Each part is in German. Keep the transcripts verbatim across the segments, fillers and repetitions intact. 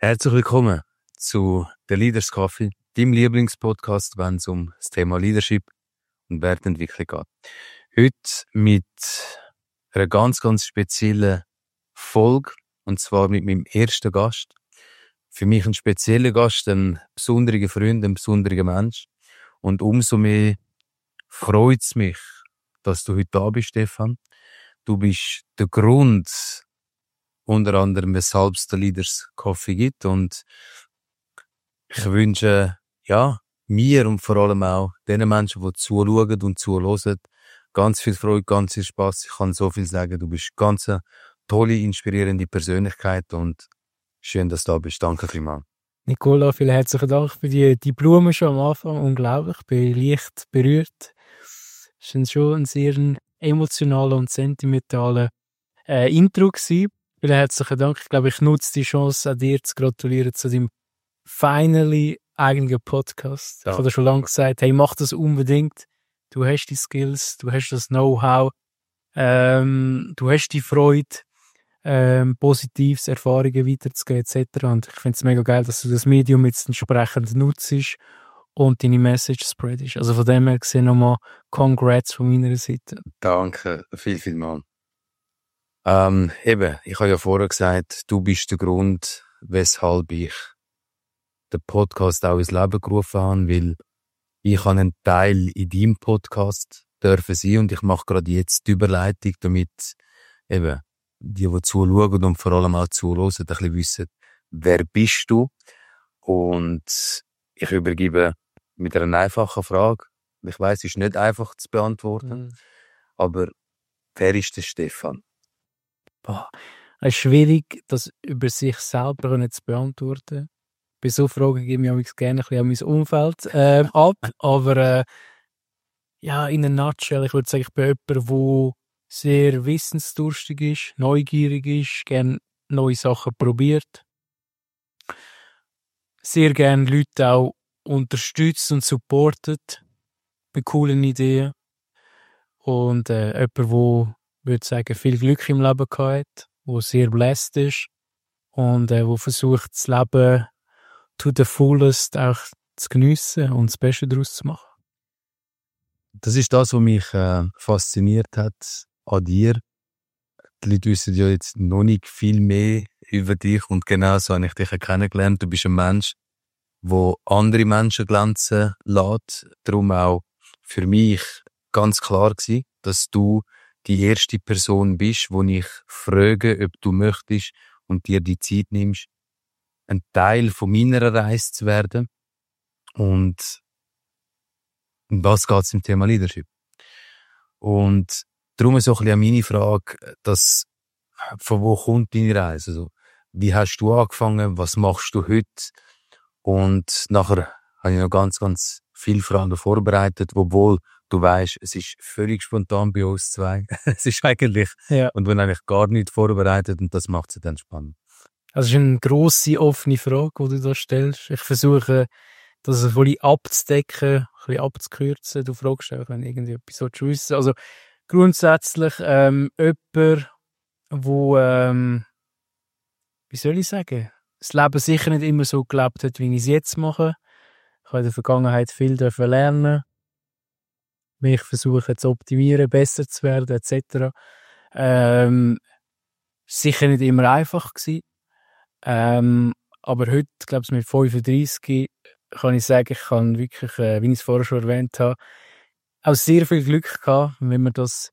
Herzlich willkommen zu der Leaders Coffee, deinem Lieblingspodcast, wenn es um das Thema Leadership und Wertentwicklung geht. Heute mit einer ganz, ganz speziellen Folge, und zwar mit meinem ersten Gast. Für mich ein spezieller Gast, ein besonderer Freund, ein besonderer Mensch. Und umso mehr freut es mich, dass du heute da bist, Stefan. Du bist der Grund, unter anderem, weshalb es den Leaders Coffee gibt. Und ich wünsche, ja, mir und vor allem auch den Menschen, die zuschauen und zuhören, ganz viel Freude, ganz viel Spass. Ich kann so viel sagen. Du bist ganz eine tolle, inspirierende Persönlichkeit und schön, dass du da bist. Danke vielmals. Nicola, vielen herzlichen Dank für die, die Blumen schon am Anfang. Unglaublich. Ich bin leicht berührt. Es war schon ein sehr emotionaler und sentimentaler äh, Intro gewesen. Vielen herzlichen Dank. Ich glaube, ich nutze die Chance, auch dir zu gratulieren zu deinem finally eigenen Podcast. Ja. Ich habe dir schon lange gesagt, hey, mach das unbedingt. Du hast die Skills, du hast das Know-how, ähm, du hast die Freude, ähm, Positives, Erfahrungen weiterzugeben et cetera. Und ich finde es mega geil, dass du das Medium jetzt entsprechend nutzt und deine Message spreadest. Also von dem her gesehen nochmal Congrats von meiner Seite. Danke, viel, viel mal. Ähm, eben, ich habe ja vorher gesagt, du bist der Grund, weshalb ich den Podcast auch ins Leben gerufen habe, weil ich habe einen Teil in deinem Podcast dürfen sein und ich mache gerade jetzt die Überleitung, damit eben die, die zuschauen und vor allem auch zuhören, ein bisschen wissen, wer bist du? Und ich übergebe mit einer einfachen Frage. Ich weiss, es ist nicht einfach zu beantworten, mhm. aber wer ist der Stefan? Boah, es ist schwierig, das über sich selber zu beantworten. Bei so Fragen gebe ich mich gerne ein bisschen an mein Umfeld äh, ab. Aber äh, ja, in einer Nutshell, ich würde sagen, ich bin jemand, der sehr wissensdurstig ist, neugierig ist, gerne neue Sachen probiert. Sehr gerne Leute auch unterstützt und supportet mit coolen Ideen. Und äh, jemand, der, würde sagen, viel Glück im Leben gehabt hat, der sehr blessed ist und äh, der versucht, das Leben to the fullest auch zu geniessen und das Beste daraus zu machen. Das ist das, was mich äh, fasziniert hat an dir. Die Leute wissen ja jetzt noch nicht viel mehr über dich und genau so habe ich dich kennengelernt. Du bist ein Mensch, der andere Menschen glänzen lässt. Darum auch für mich ganz klar gewesen, dass du die erste Person bist, wo ich frage, ob du möchtest und dir die Zeit nimmst, ein Teil von meiner Reise zu werden. Und um was geht es im Thema Leadership? Und darum ist auch ein bisschen meine Frage, dass, von wo kommt deine Reise? Also, wie hast du angefangen? Was machst du heute? Und nachher habe ich noch ganz, ganz viele Fragen vorbereitet, obwohl du weißt, es ist völlig spontan bei uns zwei. Es ist eigentlich, ja. Und wir haben eigentlich gar nichts vorbereitet und das macht es dann spannend. Also es ist eine grosse, offene Frage, die du da stellst. Ich versuche, das ein bisschen abzudecken, ein bisschen abzukürzen. Du fragst auch, wenn irgendwie etwas wissen willst. Also grundsätzlich ähm, jemand, wo, ähm, wie soll ich sagen, das Leben sicher nicht immer so gelebt hat, wie ich es jetzt mache. Ich habe in der Vergangenheit viel lernen, mich versuchen zu optimieren, besser zu werden, et cetera. Ähm, sicher nicht immer einfach gewesen. Ähm, aber heute, glaube ich, mit fünfunddreissig kann ich sagen, ich kann wirklich, äh, wie ich es vorher schon erwähnt habe, auch sehr viel Glück gehabt, wenn man das,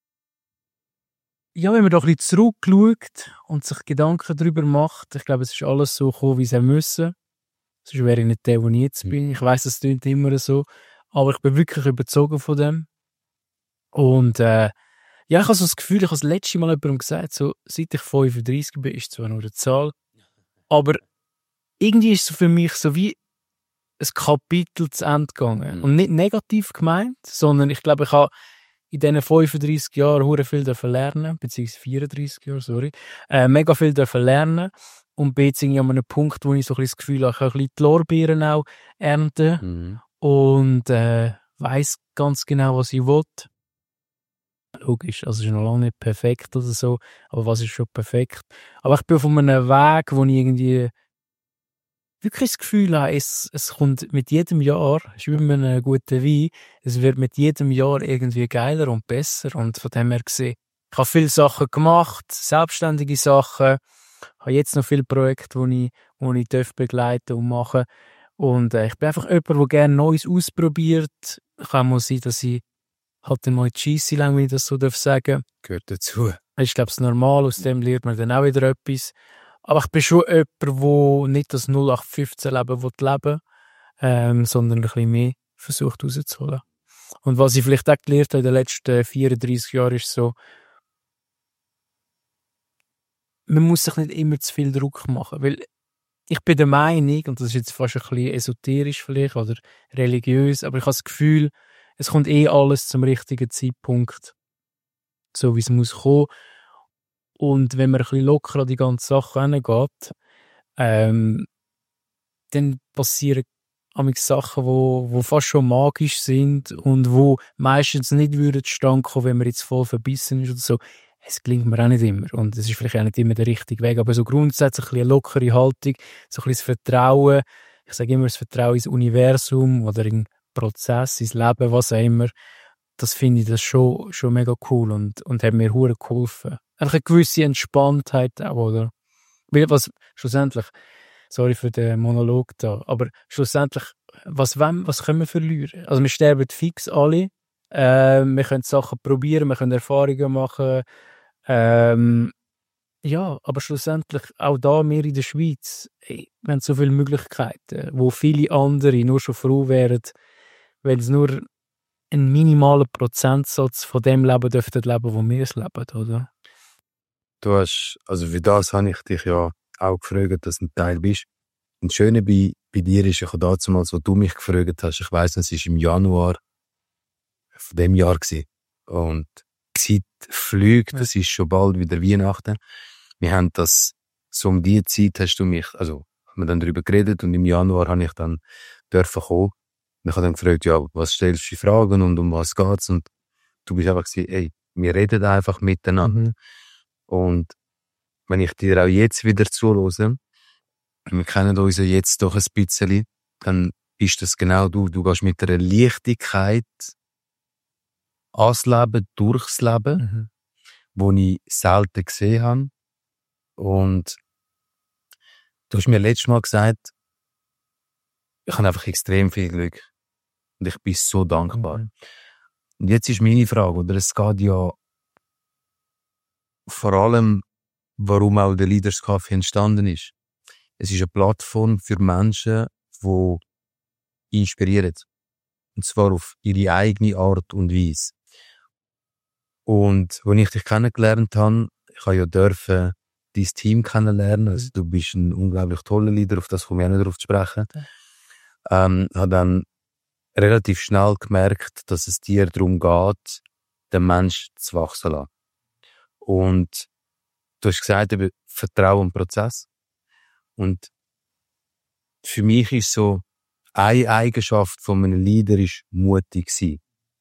ja, wenn man da ein bisschen zurückschaut und sich Gedanken darüber macht. Ich glaube, es ist alles so gekommen, wie es auch müssen. Sonst wäre ich nicht der, wo ich jetzt bin. Ich weiss, es klingt immer so, aber ich bin wirklich überzogen von dem. Und äh, ja, ich habe so das Gefühl, ich habe das letzte Mal jemandem gesagt, so, seit ich fünfunddreissig bin, ist zwar nur eine Zahl, aber irgendwie ist es für mich so wie ein Kapitel zu Ende gegangen. Und nicht negativ gemeint, sondern ich glaube, ich habe in diesen fünfunddreissig Jahren hure viel lernen, beziehungsweise vierunddreissig Jahre, sorry, äh, mega viel lernen und bin jetzt irgendwie an einem Punkt, wo ich so ein bisschen das Gefühl habe, ich kann ein bisschen die Lorbeeren auch ernten mhm. und äh, weiss ganz genau, was ich will. Logisch, also es ist noch lange nicht perfekt oder so, aber was ist schon perfekt? Aber ich bin auf einem Weg, wo ich irgendwie wirklich das Gefühl habe, es, es kommt mit jedem Jahr, es ist wie mit einem guten Wein, es wird mit jedem Jahr irgendwie geiler und besser. Und von dem her gesehen, ich habe viele Sachen gemacht, selbstständige Sachen, habe jetzt noch viele Projekte, die ich, die ich darf begleiten und machen. Und äh, ich bin einfach jemand, der gerne Neues ausprobiert. Kann mal sein, dass ich halt dann mal in die Scheisse lang, wenn ich das so darf sagen. Gehört dazu. Das ist, glaube ich, normal. Aus dem lernt man dann auch wieder etwas. Aber ich bin schon jemand, der nicht das null acht fünfzehn Leben leben will, ähm, sondern ein bisschen mehr versucht rauszuholen. Und was ich vielleicht auch gelernt habe in den letzten vierunddreissig Jahren, ist so, man muss sich nicht immer zu viel Druck machen. Weil ich bin der Meinung, und das ist jetzt fast ein bisschen esoterisch vielleicht oder religiös, aber ich habe das Gefühl, es kommt eh alles zum richtigen Zeitpunkt, so wie es muss kommen. Und wenn man ein bisschen locker an die ganze Sache herangeht, ähm, dann passieren manchmal Sachen, wo, wo fast schon magisch sind und wo meistens nicht würden zustande kommen, wenn man jetzt voll verbissen ist oder so. Es gelingt mir auch nicht immer. Und es ist vielleicht auch nicht immer der richtige Weg. Aber so grundsätzlich ein bisschen eine lockere Haltung, so ein bisschen das Vertrauen. Ich sage immer, das Vertrauen ins Universum oder in den Prozess, ins Leben, was auch immer. Das finde ich das schon, schon mega cool und, und hat mir hure geholfen. Einfach eine gewisse Entspanntheit auch, oder? Weil was schlussendlich, sorry für den Monolog da, aber schlussendlich, was, wollen, was können wir verlieren? Also wir sterben fix alle. Äh, wir können Sachen probieren, wir können Erfahrungen machen. Ähm, ja, aber schlussendlich auch da, wir in der Schweiz, ey, wir haben so viele Möglichkeiten, wo viele andere nur schon froh wären, wenn es nur einen minimalen Prozentsatz von dem Leben dürften leben, wo wir es leben, oder? Du hast, also für das habe ich dich ja auch gefragt, dass du ein Teil bist. Und das Schöne bei, bei dir ist, ich habe damals, wo du mich gefragt hast, ich weiss, es war im Januar von dem Jahr gewesen. Und die Zeit fliegt, es ist schon bald wieder Weihnachten. Wir haben das, so um die Zeit hast du mich, also, haben wir dann darüber geredet und im Januar habe ich dann dürfen kommen. Und ich habe dann gefragt, ja, was stellst du für Fragen und um was geht's? Und du bist einfach gesagt, ey, wir reden einfach miteinander. Mhm. Und wenn ich dir auch jetzt wieder zuhöre, wir kennen uns ja jetzt doch ein bisschen, dann bist das genau du. Du gehst mit einer Leichtigkeit ans Leben, durchs Leben, Mhm. wo ich selten gesehen habe. Und du hast mir letztes Mal gesagt, ich habe einfach extrem viel Glück. Und ich bin so dankbar. Mhm. Und jetzt ist meine Frage, oder es geht ja vor allem, warum auch der Leaders Café entstanden ist. Es ist eine Plattform für Menschen, die inspirieren. Und zwar auf ihre eigene Art und Weise. Und als ich dich kennengelernt habe, ich habe ja dürfen dein Team kennenlernen. Also du bist ein unglaublich toller Leader, auf das komme ich auch nicht darauf zu sprechen. Ähm, habe dann relativ schnell gemerkt, dass es dir darum geht, den Menschen zu wachsen zu lassen. Und du hast gesagt, eben Vertrauen im Prozess. Und für mich ist so, eine Eigenschaft von einem Leader ist mutig sein.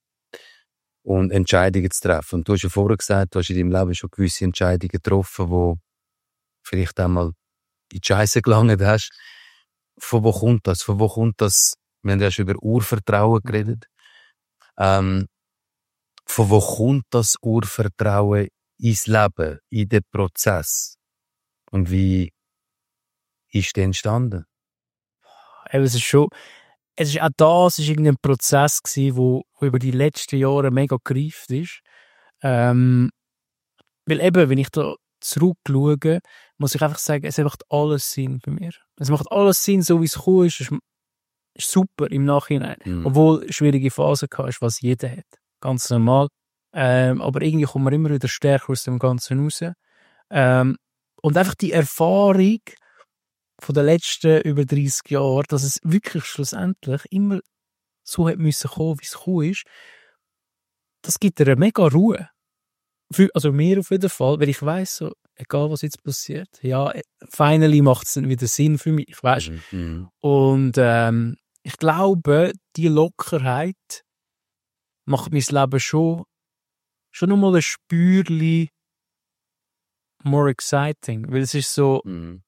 Und Entscheidungen zu treffen. Und du hast ja vorher gesagt, du hast in deinem Leben schon gewisse Entscheidungen getroffen, wo vielleicht einmal in die Scheisse gelangt hast. Von wo kommt das? Von wo kommt das? Wir haben ja schon über Urvertrauen geredet. Ähm, von wo kommt das Urvertrauen ins Leben, in den Prozess? Und wie ist der entstanden? Eben, es ist schon, es ist auch das, es ist irgendein Prozess gewesen, wo, wo über die letzten Jahre mega gereift ist. Ähm, weil eben, wenn ich da zurückschaue, muss ich einfach sagen, es macht alles Sinn für mich. Es macht alles Sinn, so wie es gekommen ist. Es ist super im Nachhinein. Mhm. Obwohl schwierige Phasen hast, was jeder hat. Ganz normal. Ähm, aber irgendwie kommt man immer wieder stärker aus dem Ganzen raus. Ähm, und einfach die Erfahrung von den letzten über dreissig Jahren, dass es wirklich schlussendlich immer so hat müssen kommen, wie es gekommen ist, das gibt dir eine mega Ruhe. Für, also mir auf jeden Fall, weil ich weiss, so, egal was jetzt passiert, ja, finally macht es dann wieder Sinn für mich, weißt? Mhm. Und ähm, ich glaube, die Lockerheit macht mein Leben schon, schon nochmal ein Spürchen more exciting, weil es ist so, Mhm.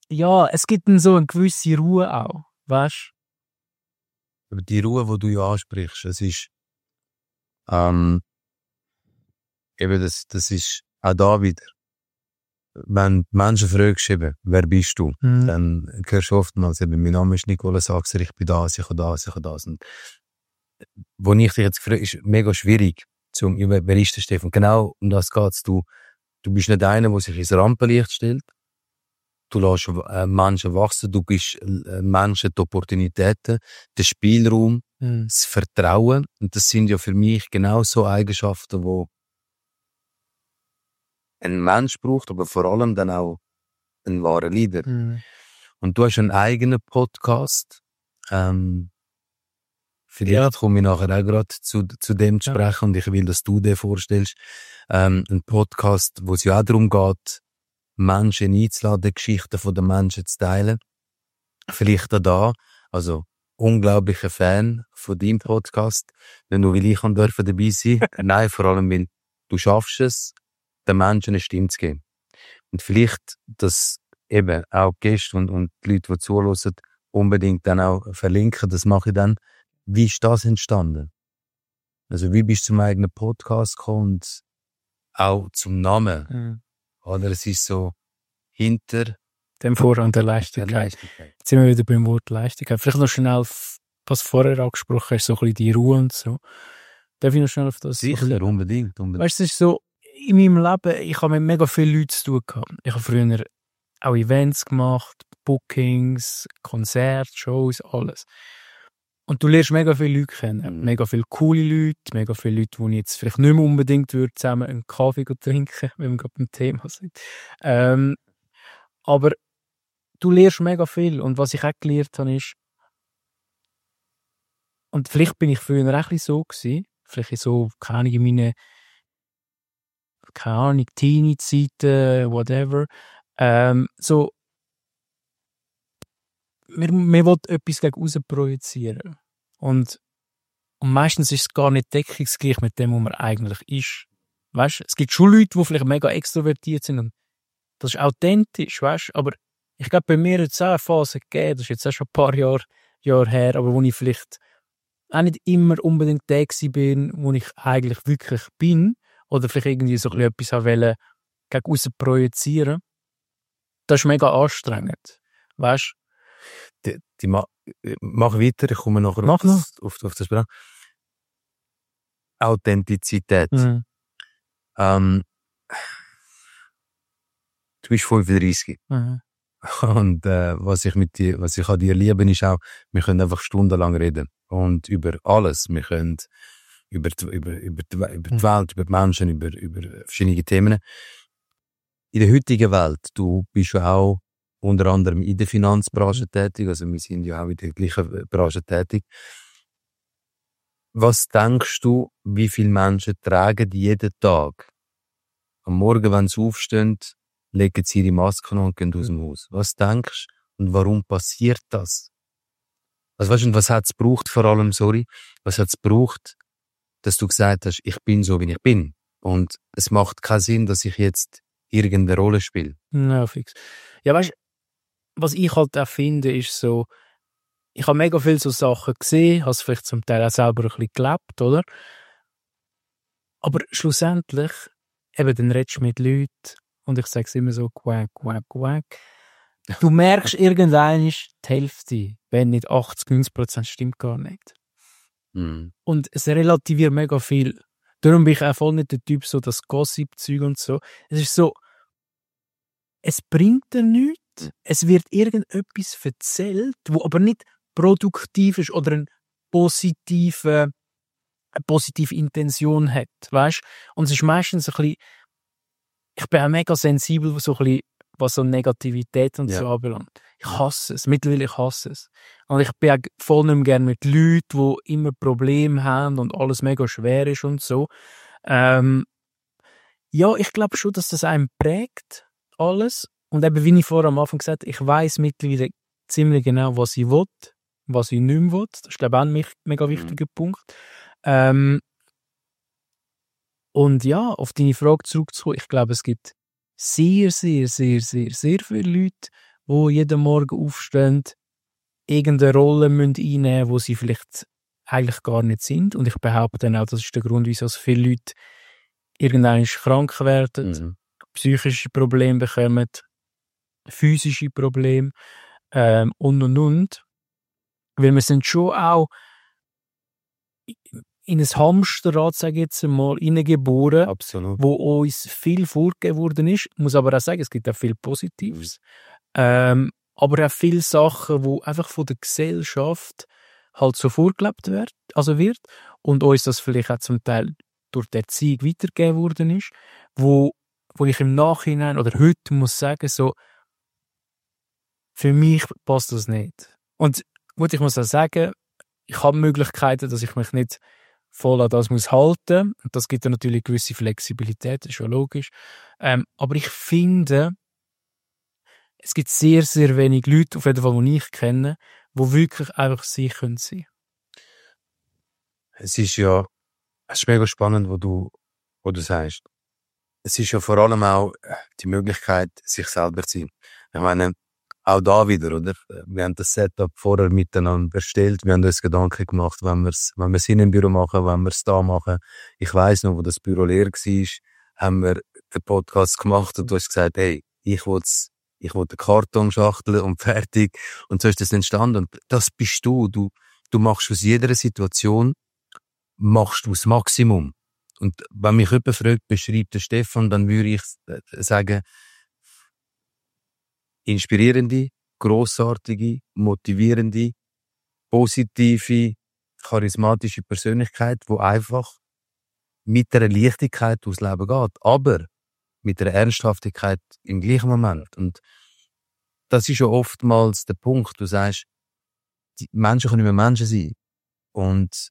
ja, es gibt dann so eine gewisse Ruhe auch, weißt Aber die Ruhe, die du ja ansprichst, es ist, ähm, eben das, das ist auch da wieder. Wenn die Menschen fragst, eben, wer bist du? Mhm. Dann hörst du oftmals eben, mein Name ist Nicola Saxer, ich bin das, ich habe das, ich habe das. Und wo ich dich jetzt frage, ist mega schwierig, zum, wer ist der Stefan? Genau um das geht's. Du, du bist nicht einer, der sich ins Rampenlicht stellt. Du lässt äh, Menschen wachsen, du gibst äh, Menschen die Opportunitäten, den Spielraum, Mhm. das Vertrauen. Und das sind ja für mich genau so Eigenschaften, die ein Mensch braucht, aber vor allem dann auch ein wahrer Leader. Mhm. Und du hast einen eigenen Podcast. Ähm, vielleicht Ja. komme ich nachher auch gerade zu, zu dem zu Ja. sprechen und ich will, dass du dir vorstellst. Ähm, ein Podcast, wo es ja auch darum geht, Menschen einzuladen, Geschichten von den Menschen zu teilen. Vielleicht auch da, also unglaublicher Fan von deinem Podcast, nicht nur weil ich kann dürfen dabei sein, nein, vor allem weil du schaffst es, den Menschen eine Stimme zu geben. Und vielleicht, dass eben auch die Gäste und, und die Leute, die zuhören, unbedingt dann auch verlinken, das mache ich dann. Wie ist das entstanden? Also wie bist du zum eigenen Podcast gekommen und auch zum Namen? Mhm. Oder es ist so hinter Dem Vorrang der der Leichtigkeit. Leichtigkeit. Jetzt sind wir wieder beim Wort Leichtigkeit. Vielleicht noch schnell, f- was vorher angesprochen hast, so ein bisschen die Ruhe und so. Darf ich noch schnell auf das? Sicher, unbedingt. unbedingt. Weißt du, es ist so, in meinem Leben, ich habe mit mega vielen Leuten zu tun gehabt. Ich habe früher auch Events gemacht, Bookings, Konzerte, Shows, alles. Und du lernst mega viele Leute kennen. Mhm. Mega viele coole Leute, mega viele Leute, die ich jetzt vielleicht nicht mehr unbedingt würde, zusammen einen Kaffee trinken, wenn wir gerade beim Thema sind. Ähm, aber du lernst mega viel. Und was ich auch gelernt habe, ist, und vielleicht bin ich früher auch ein bisschen so gewesen, vielleicht in so, keine Ahnung, in meinen, keine Ahnung, Teenie-Zeiten, whatever, ähm, so, man, man will etwas gegen aussen projizieren. Und, und meistens ist es gar nicht deckungsgleich mit dem, was man eigentlich ist. Weißt? Es gibt schon Leute, die vielleicht mega extrovertiert sind und das ist authentisch, weißt? Aber ich glaube, bei mir hat es auch eine Phase gegeben, das ist jetzt auch schon ein paar Jahre, Jahre her, aber wo ich vielleicht auch nicht immer unbedingt der gewesen bin, wo ich eigentlich wirklich bin, oder vielleicht irgendwie so ein bisschen etwas wollte gegen aussen projizieren. Das ist mega anstrengend, weißt? Die, die ma mach weiter, ich komme nachher Mach auf, das, auf, auf das Sprach. Authentizität. Mhm. Ähm, du bist fünfunddreißig. Mhm. Und äh, was ich mit dir, was ich an dir liebe, ist auch, wir können einfach stundenlang reden. Und über alles. Wir können über die, über, über die, über die Welt, über die Menschen, über, über verschiedene Themen. In der heutigen Welt, du bist ja auch unter anderem in der Finanzbranche tätig, also wir sind ja auch in der gleichen Branche tätig. Was denkst du, wie viele Menschen tragen jeden Tag am Morgen, wenn sie aufstehen, legen sie ihre Masken an und gehen aus dem Haus? Was denkst du und warum passiert das? Also weißt du, und was hat es gebraucht vor allem, sorry, was hat es gebraucht, dass du gesagt hast, ich bin so, wie ich bin? Und es macht keinen Sinn, dass ich jetzt irgendeine Rolle spiele. Ja, fix. Ja, weißt du, was ich halt auch finde, ist so, ich habe mega viele so Sachen gesehen, habe es vielleicht zum Teil auch selber ein bisschen gelebt, oder? Aber schlussendlich, eben, dann redest du mit Leuten und ich sage es immer so, quack, quack, quack. Du merkst irgendwann ist die Hälfte, wenn nicht achtzig, neunzig Prozent stimmt gar nicht. Mhm. Und es relativiert mega viel. Darum bin ich auch voll nicht der Typ, so das Gossip-Zeug und so. Es ist so, es bringt dir nichts. Es wird irgendetwas erzählt, wo aber nicht produktiv ist oder eine positive, eine positive Intention hat, weißt? Und es ist meistens ein bisschen, ich bin auch mega sensibel, so ein bisschen, was so Negativität und Ja. so anbelangt. Ich hasse es, mittlerweile ich hasse es. Und ich bin auch voll nicht mehr gerne mit Leuten, die immer Probleme haben und alles mega schwer ist und so. Ähm, ja, ich glaube schon, dass das einen prägt, alles. Und eben, wie ich vorher am Anfang gesagt habe, ich weiss mittlerweile ziemlich genau, was ich will, was ich nicht mehr will. Das ist, glaube ich, auch ein mich- mega wichtiger Punkt. Ähm, und ja, auf deine Frage zurückzukommen, ich glaube, es gibt sehr, sehr, sehr, sehr, sehr viele Leute, die jeden Morgen aufstehen, irgendeine Rolle müssen einnehmen, wo sie vielleicht eigentlich gar nicht sind. Und ich behaupte dann auch, das ist der Grund, wieso so viele Leute irgendwann krank werden, mhm. psychische Probleme bekommen, physische Probleme ähm, und und und. Weil wir sind schon auch in ein Hamsterrad, sage ich jetzt einmal, hineingeboren, Absolut. wo uns viel vorgegeben worden ist. Ich muss aber auch sagen, es gibt auch viel Positives. Mhm. Ähm, aber auch viele Sachen, die einfach von der Gesellschaft halt so vorgelebt wird, also wird und uns das vielleicht auch zum Teil durch die Erziehung weitergegeben worden ist, wo, wo ich im Nachhinein oder heute muss sagen, so, für mich passt das nicht. Und gut, ich muss auch sagen, ich habe Möglichkeiten, dass ich mich nicht voll an das muss halten. Und das gibt dann natürlich gewisse Flexibilität, das ist schon logisch. Ähm, aber ich finde, es gibt sehr, sehr wenig Leute, auf jeden Fall, die ich kenne, die wirklich einfach sie können sein. Es ist ja, es ist mega spannend, was du, was du sagst. Es ist ja vor allem auch die Möglichkeit, sich selber zu sein. Ich meine, auch da wieder, oder? Wir haben das Setup vorher miteinander erstellt. Wir haben uns Gedanken gemacht, wenn wir es, wenn wir es in einem Büro machen, wenn wir es da machen. Ich weiss noch, wo das Büro leer war, haben wir den Podcast gemacht und du hast gesagt, hey, ich will's, ich will den Kartonschachtel und fertig. Und so ist das entstanden. Und das bist du. Du, du machst aus jeder Situation, machst du das Maximum. Und wenn mich jemand fragt, beschreibt der Stefan, dann würde ich sagen, inspirierende, grossartige, motivierende, positive, charismatische Persönlichkeit, die einfach mit einer Leichtigkeit durchs Leben geht, aber mit einer Ernsthaftigkeit im gleichen Moment. Und das ist ja oftmals der Punkt. Du sagst, die Menschen können nicht mehr Menschen sein. Und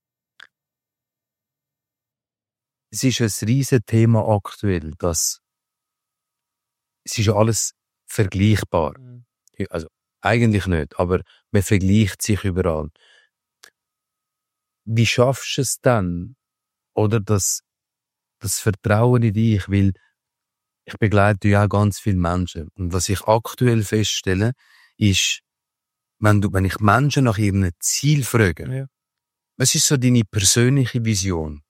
es ist ein riesen Thema aktuell, dass es ist ja alles vergleichbar. Mhm. Also eigentlich nicht, aber man vergleicht sich überall. Wie schaffst du es dann, oder das, das Vertrauen in dich? Weil ich begleite ja auch ganz viele Menschen. Und was ich aktuell feststelle, ist, wenn, du, wenn ich Menschen nach ihrem Ziel frage, ja. Was ist so deine persönliche Vision?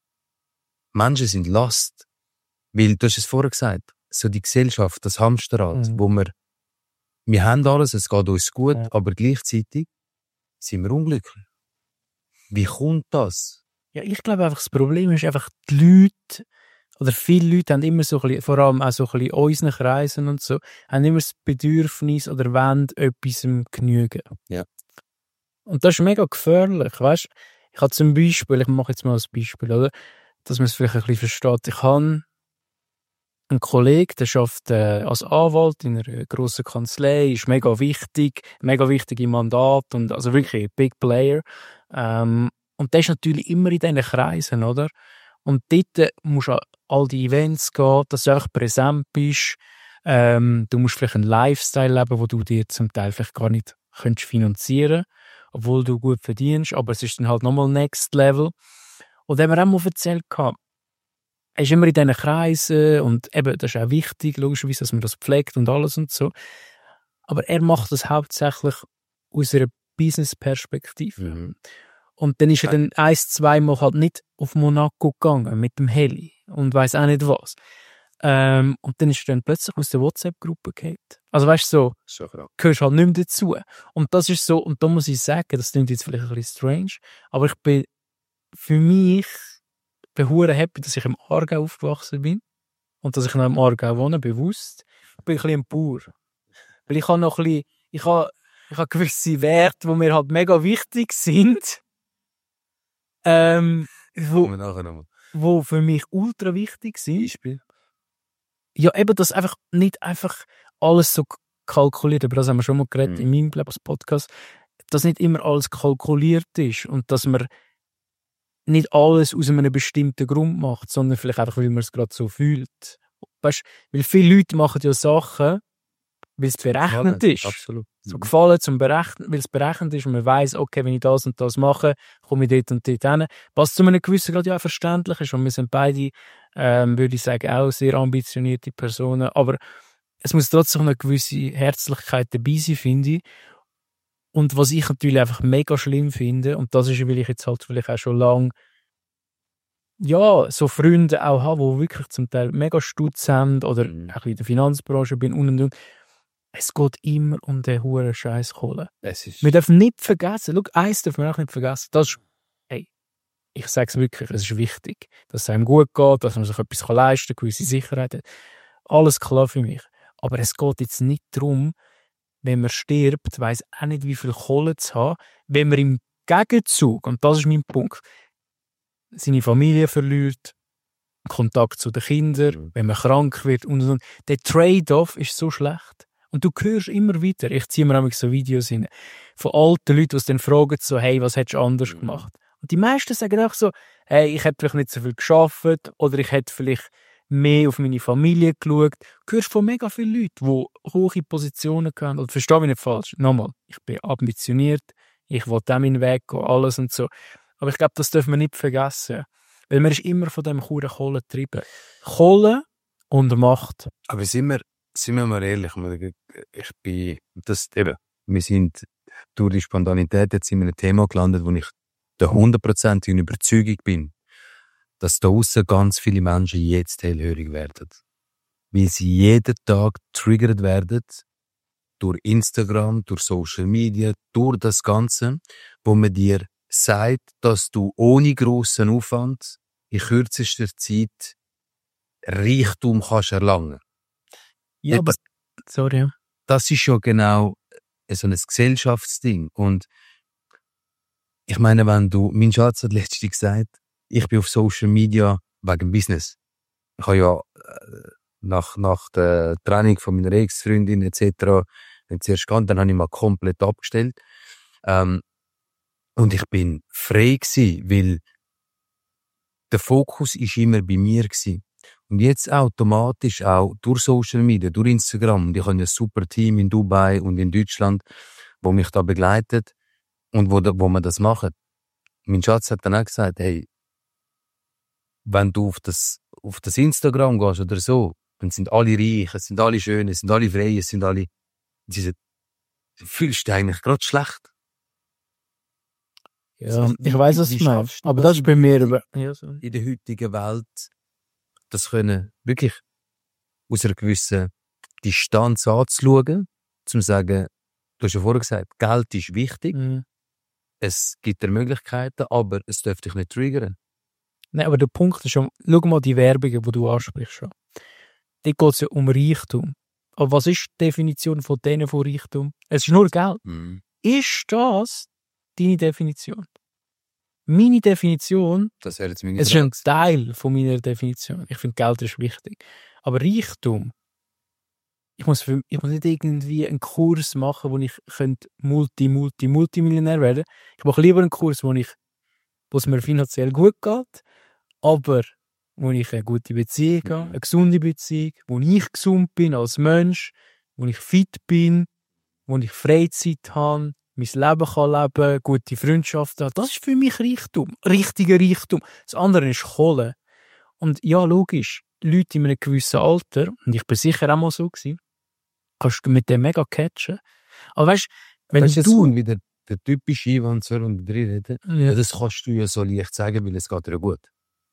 Menschen sind Last. Weil, du hast es vorher gesagt, so die Gesellschaft, das Hamsterrad, mhm. wo wir, wir haben alles, es geht uns gut, ja. aber gleichzeitig sind wir unglücklich. Wie kommt das? Ja, ich glaube einfach, das Problem ist einfach, die Leute, oder viele Leute haben immer so ein bisschen, vor allem auch so ein bisschen in unseren Kreisen und so, haben immer das Bedürfnis oder wollen etwas genügen. Ja. Und das ist mega gefährlich, weißt? Ich habe zum Beispiel, ich mache jetzt mal ein Beispiel, oder? Dass man es vielleicht ein bisschen versteht. Ich habe einen Kollegen, der arbeitet äh, als Anwalt in einer grossen Kanzlei, ist mega wichtig, mega wichtige Mandat und also wirklich ein Big Player. Ähm, und der ist natürlich immer in diesen Kreisen, oder? Und dort musst du an all die Events gehen, dass du einfach präsent bist. Ähm, du musst vielleicht einen Lifestyle leben, wo du dir zum Teil vielleicht gar nicht könntest finanzieren, obwohl du gut verdienst, aber es ist dann halt nochmal Next Level. Und dann haben wir auch mal erzählt, er ist immer in diesen Kreisen und eben, das ist auch wichtig, logischerweise, dass man das pflegt und alles und so. Aber er macht das hauptsächlich aus einer Business-Perspektive. Mhm. Und dann ist er dann ein, zweimal halt nicht auf Monaco gegangen mit dem Heli und weiss auch nicht was. Ähm, und dann ist er dann plötzlich aus der WhatsApp-Gruppe gefallen. Also weißt du, so, so gehörst halt nicht mehr dazu. Und das ist so, und da muss ich sagen, das klingt jetzt vielleicht ein bisschen strange, aber ich bin für mich bin hure happy, dass ich im Aargau aufgewachsen bin und dass ich noch im Aargau wohne, bewusst. Ich bin ein bisschen ein Bauer. Weil ich habe noch ein bisschen, ich habe, ich habe gewisse Werte, die mir halt mega wichtig sind. Ähm, wo, wo für mich ultra wichtig sind. Beispiel? Ja, eben, dass einfach nicht einfach alles so kalkuliert, aber das haben wir schon mal geredet mhm. in meinem glaube ich, Podcast, dass nicht immer alles kalkuliert ist und dass man nicht alles aus einem bestimmten Grund macht, sondern vielleicht einfach, weil man es gerade so fühlt. Weißt, weil viele Leute machen ja Sachen, weil es berechnet ist. Absolut. So gefallen zum Berechnen, weil es berechnet ist und man weiss, okay, wenn ich das und das mache, komme ich dort und dort hin. Was zu einem gewissen Grad ja auch verständlich ist. Und wir sind beide, ähm, würde ich sagen, auch sehr ambitionierte Personen. Aber es muss trotzdem eine gewisse Herzlichkeit dabei sein, finde ich. Und was ich natürlich einfach mega schlimm finde, und das ist, weil ich jetzt halt vielleicht auch schon lange ja, so Freunde auch habe, die wirklich zum Teil mega Stutz haben oder Mhm. auch in der Finanzbranche bin und und und. Es geht immer um den huren Scheiß Kohle. Es ist, Wir dürfen nicht vergessen, schau, eins dürfen wir auch nicht vergessen, das ist, hey, ich sage es wirklich, es ist wichtig, dass es einem gut geht, dass man sich etwas leisten kann, gewisse Sicherheit hat. Alles klar für mich. Aber es geht jetzt nicht darum, wenn man stirbt, weiss auch nicht, wie viel Kohle zu haben, wenn man im Gegenzug, und das ist mein Punkt, seine Familie verliert, Kontakt zu den Kindern, Mhm. wenn man krank wird und, und, und. Der Trade-off ist so schlecht. Und du hörst immer wieder, ich ziehe mir auch so Videos hin, von alten Leuten, die uns dann fragen, so, hey, was hättest du anders Mhm. gemacht? Und die meisten sagen auch so, hey, ich hätte vielleicht nicht so viel gearbeitet oder ich hätte vielleicht mehr auf meine Familie geschaut. Du hörst von mega vielen Leuten, die hohe Positionen haben. Und versteh mich nicht falsch. Nochmal, ich bin ambitioniert, ich will auch meinen Weg gehen, alles und so. Aber ich glaube, das dürfen wir nicht vergessen. Weil man ist immer von dem Kuchen Kohle getrieben. Kohle und Macht. aber sind wir, sind wir mal ehrlich, ich bin, das eben, wir sind durch die Spontanität jetzt in einem Thema gelandet, wo ich der hundertprozentigen Überzeugung bin, dass da aussen ganz viele Menschen jetzt hellhörig werden. Weil sie jeden Tag getriggert werden durch Instagram, durch Social Media, durch das Ganze, wo man dir sagt, dass du ohne grossen Aufwand in kürzester Zeit Reichtum kannst erlangen. Ja, aber, sorry. Ja. Das ist ja genau so ein Gesellschaftsding. Und ich meine, wenn du, mein Schatz hat letztens gesagt, ich bin auf Social Media wegen Business. Ich habe ja äh, nach, nach der Training von meiner Ex-Freundin et cetera zuerst gegangen, dann habe ich mal komplett abgestellt. Ähm, und ich bin frei gewesen, weil der Fokus ist immer bei mir gewesen. Und jetzt automatisch auch durch Social Media, durch Instagram. Und ich habe ein super Team in Dubai und in Deutschland, wo mich da begleitet und wo, da, wo man das macht. Mein Schatz hat dann auch gesagt, hey, wenn du auf das, auf das Instagram gehst oder so, dann sind alle reich, es sind alle schön, es sind alle frei, es sind alle, diese, fühlst du dich eigentlich gerade schlecht. Ja, Wie- ich weiss, was wie du meinst. schaffst du Aber das das ist bei mir... über- Ja, so. in der heutigen Welt, das können wirklich aus einer gewissen Distanz anzuschauen, zum sagen, du hast ja vorher gesagt, Geld ist wichtig, Mhm. es gibt dir Möglichkeiten, aber es darf dich nicht triggern. Nein, aber der Punkt ist schon, schau mal die Werbungen, die du ansprichst. Schon. Dort geht es ja um Reichtum. Aber was ist die Definition von denen von Reichtum? Es ist nur Geld. Mhm. Ist das deine Definition? Meine Definition, Das wäre jetzt meine es ist Frage. ein Teil von meiner Definition. Ich finde, Geld ist wichtig. Aber Reichtum, ich muss, für, ich muss nicht irgendwie einen Kurs machen, wo ich könnte Multi, Multi, Multimillionär werden. Ich mache lieber einen Kurs, wo, ich, wo es mir finanziell gut geht, aber wo ich eine gute Beziehung habe, eine gesunde Beziehung, wo ich gesund bin als Mensch, wo ich fit bin, wo ich Freizeit habe, mein Leben kann leben, gute Freundschaften habe. Das ist für mich Reichtum. Richtiger Reichtum. Das andere ist Kohle. Und ja, logisch, Leute in einem gewissen Alter, und ich bin sicher auch mal so gewesen, kannst du mit dem mega catchen. Aber weißt wenn das ist du... jetzt wieder der typische Einwand, soll und drin reden. Ja. Ja, das kannst du ja so leicht sagen, weil es geht dir gut.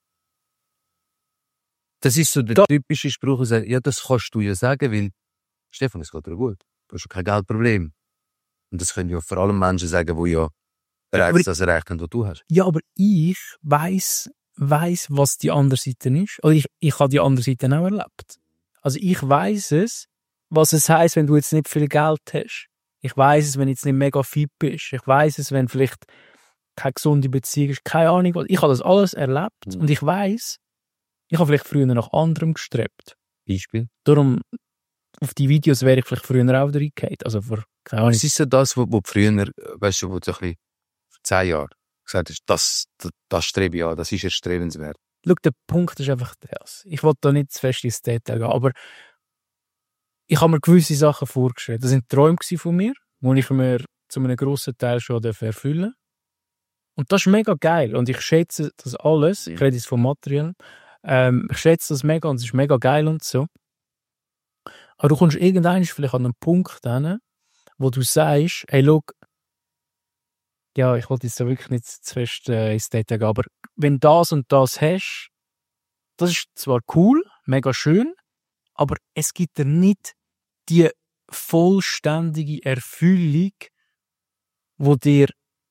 Das ist so der Da- typische Spruch, sagt, ja, das kannst du ja sagen, weil, Stefan, es geht dir gut. Du hast ja kein Geldproblem. Und das können ja vor allem Menschen sagen, die ja bereits das erreicht haben, was du hast. Ja, aber ich weiss, weiss, was die andere Seite ist. Also ich, ich habe die andere Seite auch erlebt. Also ich weiss es, was es heisst, wenn du jetzt nicht viel Geld hast. Ich weiss es, wenn du jetzt nicht mega fit bist. Ich weiss es, wenn vielleicht keine gesunde Beziehung ist. Keine Ahnung was. Ich habe das alles erlebt. Mhm. Und ich weiss, ich habe vielleicht früher nach anderem gestrebt. Beispiel. Darum, auf die Videos wäre ich vielleicht früher auch reingegangen. Also vor, keine Ahnung. Es ist so das, was du früher, weißt du, wo du so ein bisschen vor zehn Jahren gesagt hast, das, das, das strebe ich an, das ist erstrebenswert. Schau, der Punkt ist einfach das. Ich wollte da nicht zu fest ins Detail gehen, aber ich habe mir gewisse Sachen vorgestellt. Das waren Träume von mir, die ich mir zu einem grossen Teil schon erfüllen durfte. Und das ist mega geil. Und ich schätze das alles. Ich rede jetzt vom Material. Ähm, ich schätze das mega und es ist mega geil und so. Aber du kommst irgendwann vielleicht an einen Punkt hin, wo du sagst, hey, schau, ja, ich wollte jetzt da wirklich nicht zu fest äh, ins Detail gehen, aber wenn du das und das hast, das ist zwar cool, mega schön, aber es gibt dir nicht die vollständige Erfüllung, wo dir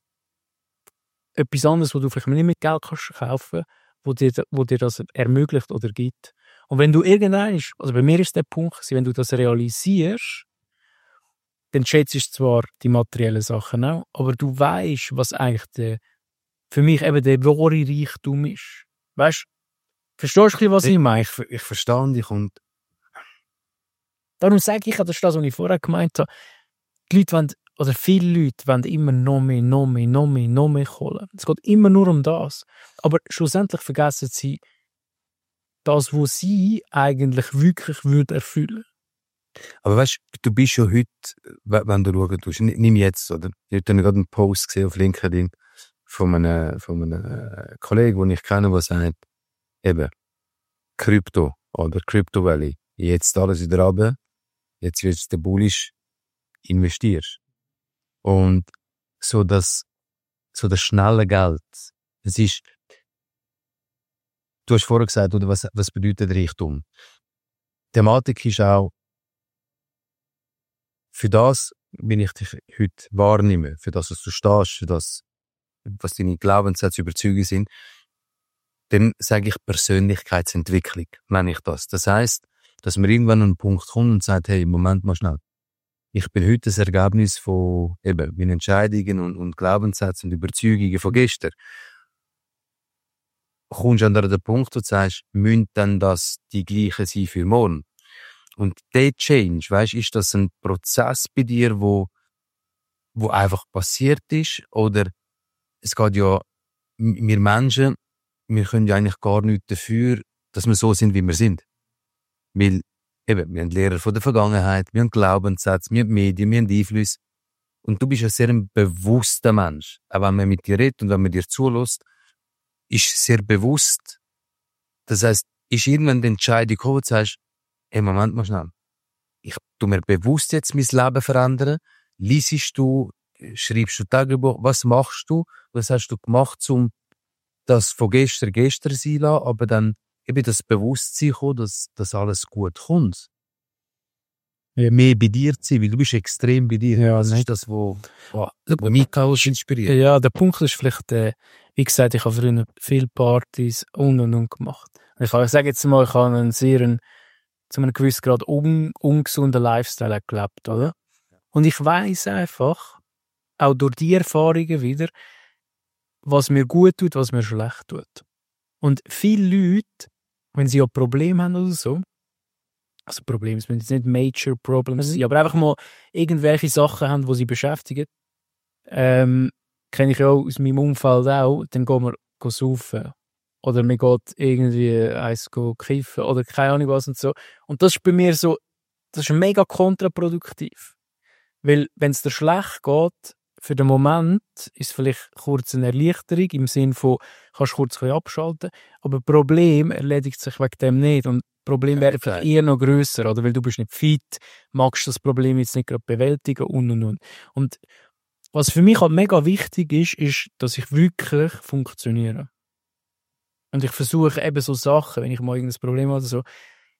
etwas anderes, wo du vielleicht nicht mit Geld kannst kaufen, wo dir, wo dir das ermöglicht oder gibt. Und wenn du irgendwann, also bei mir ist der Punkt, wenn du das realisierst, dann schätzt du zwar die materiellen Sachen auch, aber du weißt, was eigentlich der, für mich eben der wahre Reichtum ist. Weißt du, verstehst du, was ich, ich meine? Ich, ich verstehe dich und darum sage ich, das ist das, was ich vorher gemeint habe, die Leute wollen, oder viele Leute wollen immer noch mehr, noch mehr, noch mehr, noch mehr holen. Es geht immer nur um das. Aber schlussendlich vergessen sie das, was sie eigentlich wirklich würde erfüllen. Aber weißt du, du bist ja heute, wenn du schauen tust, nimm jetzt, oder? Ich habe gerade einen Post gesehen auf LinkedIn von einem, von einem Kollegen, den ich kenne, der sagt, eben, Krypto oder Crypto Valley, jetzt alles wieder runter, jetzt wirst du bullish, investierst. Und so das, so das schnelle Geld, es ist, du hast vorher gesagt, oder was, was bedeutet Reichtum? Die Thematik ist auch, für das, wenn ich dich heute wahrnehme, für das, was du stehst, für das, was deine Glaubenssätze, Überzeugungen sind, dann sage ich Persönlichkeitsentwicklung, nenne ich das. Das heisst, dass man irgendwann an einen Punkt kommt und sagt, hey, Moment mal schnell. Ich bin heute das Ergebnis von eben meinen Entscheidungen und, und Glaubenssätzen und Überzeugungen von gestern. Kommst du an den Punkt, wo du sagst, müssen dann das die gleichen sein für morgen? Und der Change, weißt, ist das ein Prozess bei dir, wo, wo einfach passiert ist? Oder es geht ja, wir Menschen, wir können ja eigentlich gar nichts dafür, dass wir so sind, wie wir sind. Weil, eben, wir haben Lehrer von der Vergangenheit, wir haben Glaubenssätze, wir haben Medien, wir haben Einfluss. Und du bist ja sehr ein bewusster Mensch. Auch wenn man mit dir redet und wenn man dir zulässt, ist sehr bewusst. Das heisst, ist irgendwann die Entscheidung gekommen, wo du sagst, hey, Moment mal schnell. Ich tu mir bewusst jetzt mein Leben verändern. Liesest du, schreibst du Tagebuch, was machst du? Was hast du gemacht, um das von gestern gestern sein lassen, aber dann eben das Bewusstsein kommen, dass das alles gut kommt. Ja, mehr bei dir zu sein, weil du bist extrem bei dir. Ja, das nicht. ist das, wo, wo, wo mich auch inspiriert. Ja, der Punkt ist vielleicht, äh, wie gesagt, ich habe früher viele Partys und und und gemacht. Ich, kann, ich sage jetzt mal, ich habe einen sehr, einen, zu einem gewissen Grad un, ungesunden Lifestyle gelebt, oder? Und ich weiss einfach, auch durch die Erfahrungen wieder, was mir gut tut, was mir schlecht tut. Und viele Leute, wenn sie ja Probleme haben oder so, also Probleme, es müssen jetzt nicht Major Problems sein, aber einfach mal irgendwelche Sachen haben, die sie beschäftigen, ähm, kenne ich ja auch aus meinem Umfeld auch, dann gehen wir go saufen. Oder mir geht irgendwie eins go kiffen oder keine Ahnung was und so. Und das ist bei mir so, das ist mega kontraproduktiv. Weil, wenn es dir schlecht geht, für den Moment ist es vielleicht kurz eine Erleichterung, im Sinne von, kannst kurz ein bisschen abschalten, aber das Problem erledigt sich wegen dem nicht. Und das Problem wäre vielleicht eher noch grösser, oder? Weil du bist nicht fit, magst das Problem jetzt nicht gerade bewältigen und und und. Und was für mich halt mega wichtig ist, ist, dass ich wirklich funktioniere. Und ich versuche eben so Sachen, wenn ich mal irgendein Problem habe oder so,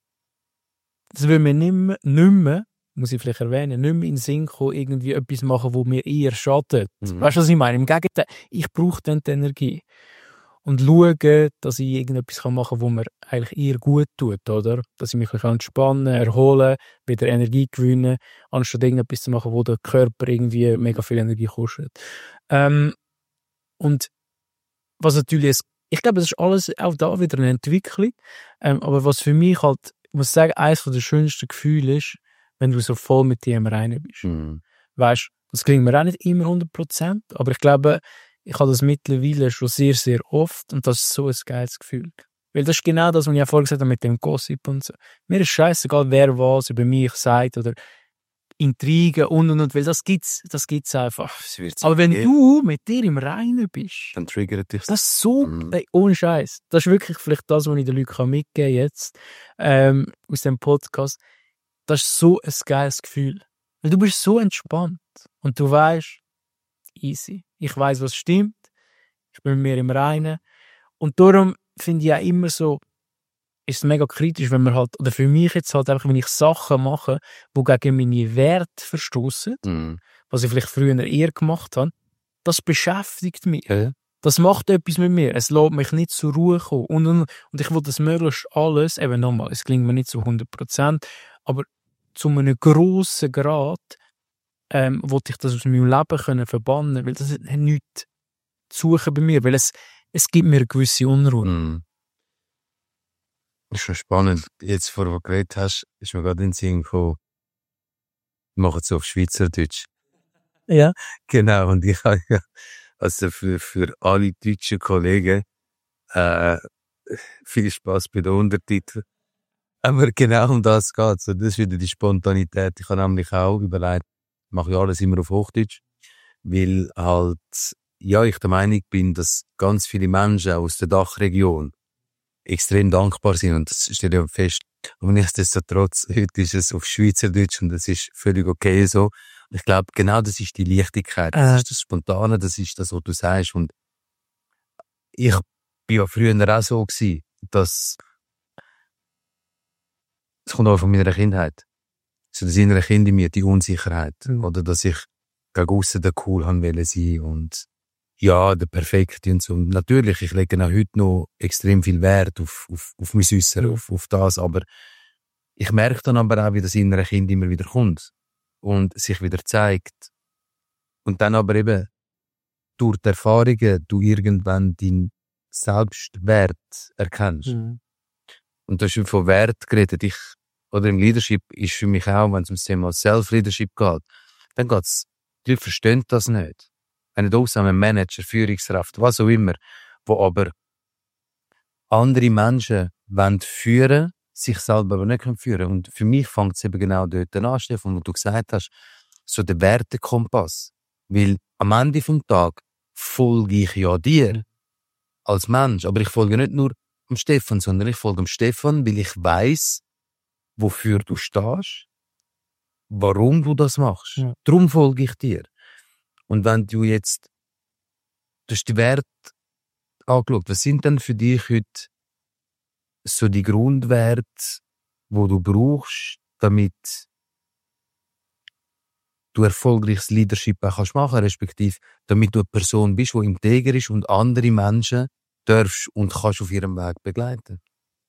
das will mir nicht mehr, nicht mehr, muss ich vielleicht erwähnen, nicht mehr in den Sinn kommen, irgendwie etwas machen, wo mir eher schadet. Mhm. Weißt du, was ich meine? Im Gegenteil, ich brauche dann die Energie. Und schauen, dass ich irgendetwas machen kann, was mir eigentlich eher gut tut, oder? Dass ich mich entspannen, erholen, wieder Energie gewinnen, anstatt irgendetwas zu machen, wo der Körper irgendwie mega viel Energie kostet. Ähm, und was natürlich, ist, ich glaube, das ist alles auch da wieder eine Entwicklung, ähm, aber was für mich halt, ich muss sagen, eines der schönsten Gefühle ist, wenn du so voll mit dir im Reinen bist. Mhm. Weißt, das klingt mir auch nicht immer hundert Prozent, aber ich glaube, ich habe das mittlerweile schon sehr, sehr oft und das ist so ein geiles Gefühl. Weil das ist genau das, was ich ja vorher gesagt habe mit dem Gossip und so. Mir ist scheißegal, wer was über mich sagt oder Intrigen und und und, weil das gibt's, das gibt's einfach. Aber wenn geben. du mit dir im Reinen bist, dann triggert dich das. Das ist so, mhm. ey, ohne Scheiß. Das ist wirklich vielleicht das, was ich den Leuten mitgeben kann jetzt, ähm, aus dem Podcast. das ist so ein geiles Gefühl. Weil du bist so entspannt. Und du weißt, easy. Ich weiß, was stimmt. Ich bin mit mir im Reinen. Und darum finde ich auch immer so, ist es mega kritisch, wenn man halt, oder für mich jetzt halt einfach, wenn ich Sachen mache, die gegen meine Werte verstoßen, Mhm. was ich vielleicht früher eher gemacht habe, das beschäftigt mich. Ja. Das macht etwas mit mir. Es lässt mich nicht zur Ruhe kommen. Und, und, und ich will das möglichst alles, eben nochmal, es klingt mir nicht zu hundert Prozent, aber zu einem grossen Grad ähm, wollte ich das aus meinem Leben können verbannen, weil das hat nichts zu suchen bei mir, weil es, es gibt mir eine gewisse Unruhe. Mhm. Das ist schon spannend. Jetzt, vor du geredet hast, ist mir gerade in den Sinn gekommen, wir machen es auf Schweizerdeutsch. Ja. Genau, und ich habe ja, also für, für alle deutschen Kollegen, äh, viel Spaß bei den Untertiteln. Aber genau um das geht es. Das ist wieder die Spontanität. Ich habe nämlich auch überlegt, mache ich alles immer auf Hochdeutsch, weil halt, ja, ich der Meinung bin, dass ganz viele Menschen aus der Dachregion extrem dankbar sind, und das steht ja fest. Und nichtsdestotrotz, heute ist es auf Schweizerdeutsch und das ist völlig okay so. Ich glaube, genau das ist die Leichtigkeit, das Äh. ist das Spontane, das ist das, was du sagst. Und ich bin ja früher auch so gewesen, dass es kommt auch von meiner Kindheit. So das innere Kind in mir, die Unsicherheit. Mhm. Oder dass ich gegen aussen der cool haben wollte sein und ja, der Perfekte und so. Und natürlich, ich lege auch heute noch extrem viel Wert auf, auf, auf mein Äußere, Mhm. auf, auf das, aber ich merke dann aber auch, wie das innere Kind immer wieder kommt und sich wieder zeigt. Und dann aber eben durch die Erfahrungen du irgendwann deinen Selbstwert erkennst. Mhm. Und du hast von Wert geredet. Ich, oder im Leadership ist für mich auch, wenn es um das Thema Self-Leadership geht, dann geht's, die Leute verstehen das nicht. Wenn du ein Manager, Führungskraft, was auch immer, wo aber andere Menschen wollen führen, sich selber aber nicht können führen. Und für mich fängt es eben genau dort an, Stefan, wo du gesagt hast, so der Wertekompass. Weil am Ende vom Tag folge ich ja dir als Mensch, aber ich folge nicht nur dem Stefan, sondern ich folge dem Stefan, weil ich weiss, wofür du stehst, warum du das machst. Ja. Darum folge ich dir. Und wenn du jetzt, du hast die Werte angeschaut, was sind denn für dich heute so die Grundwerte, wo du brauchst, damit du erfolgreiches Leadership auch kannst machen, respektive damit du eine Person bist, die integer ist und andere Menschen darfst und kannst auf ihrem Weg begleiten?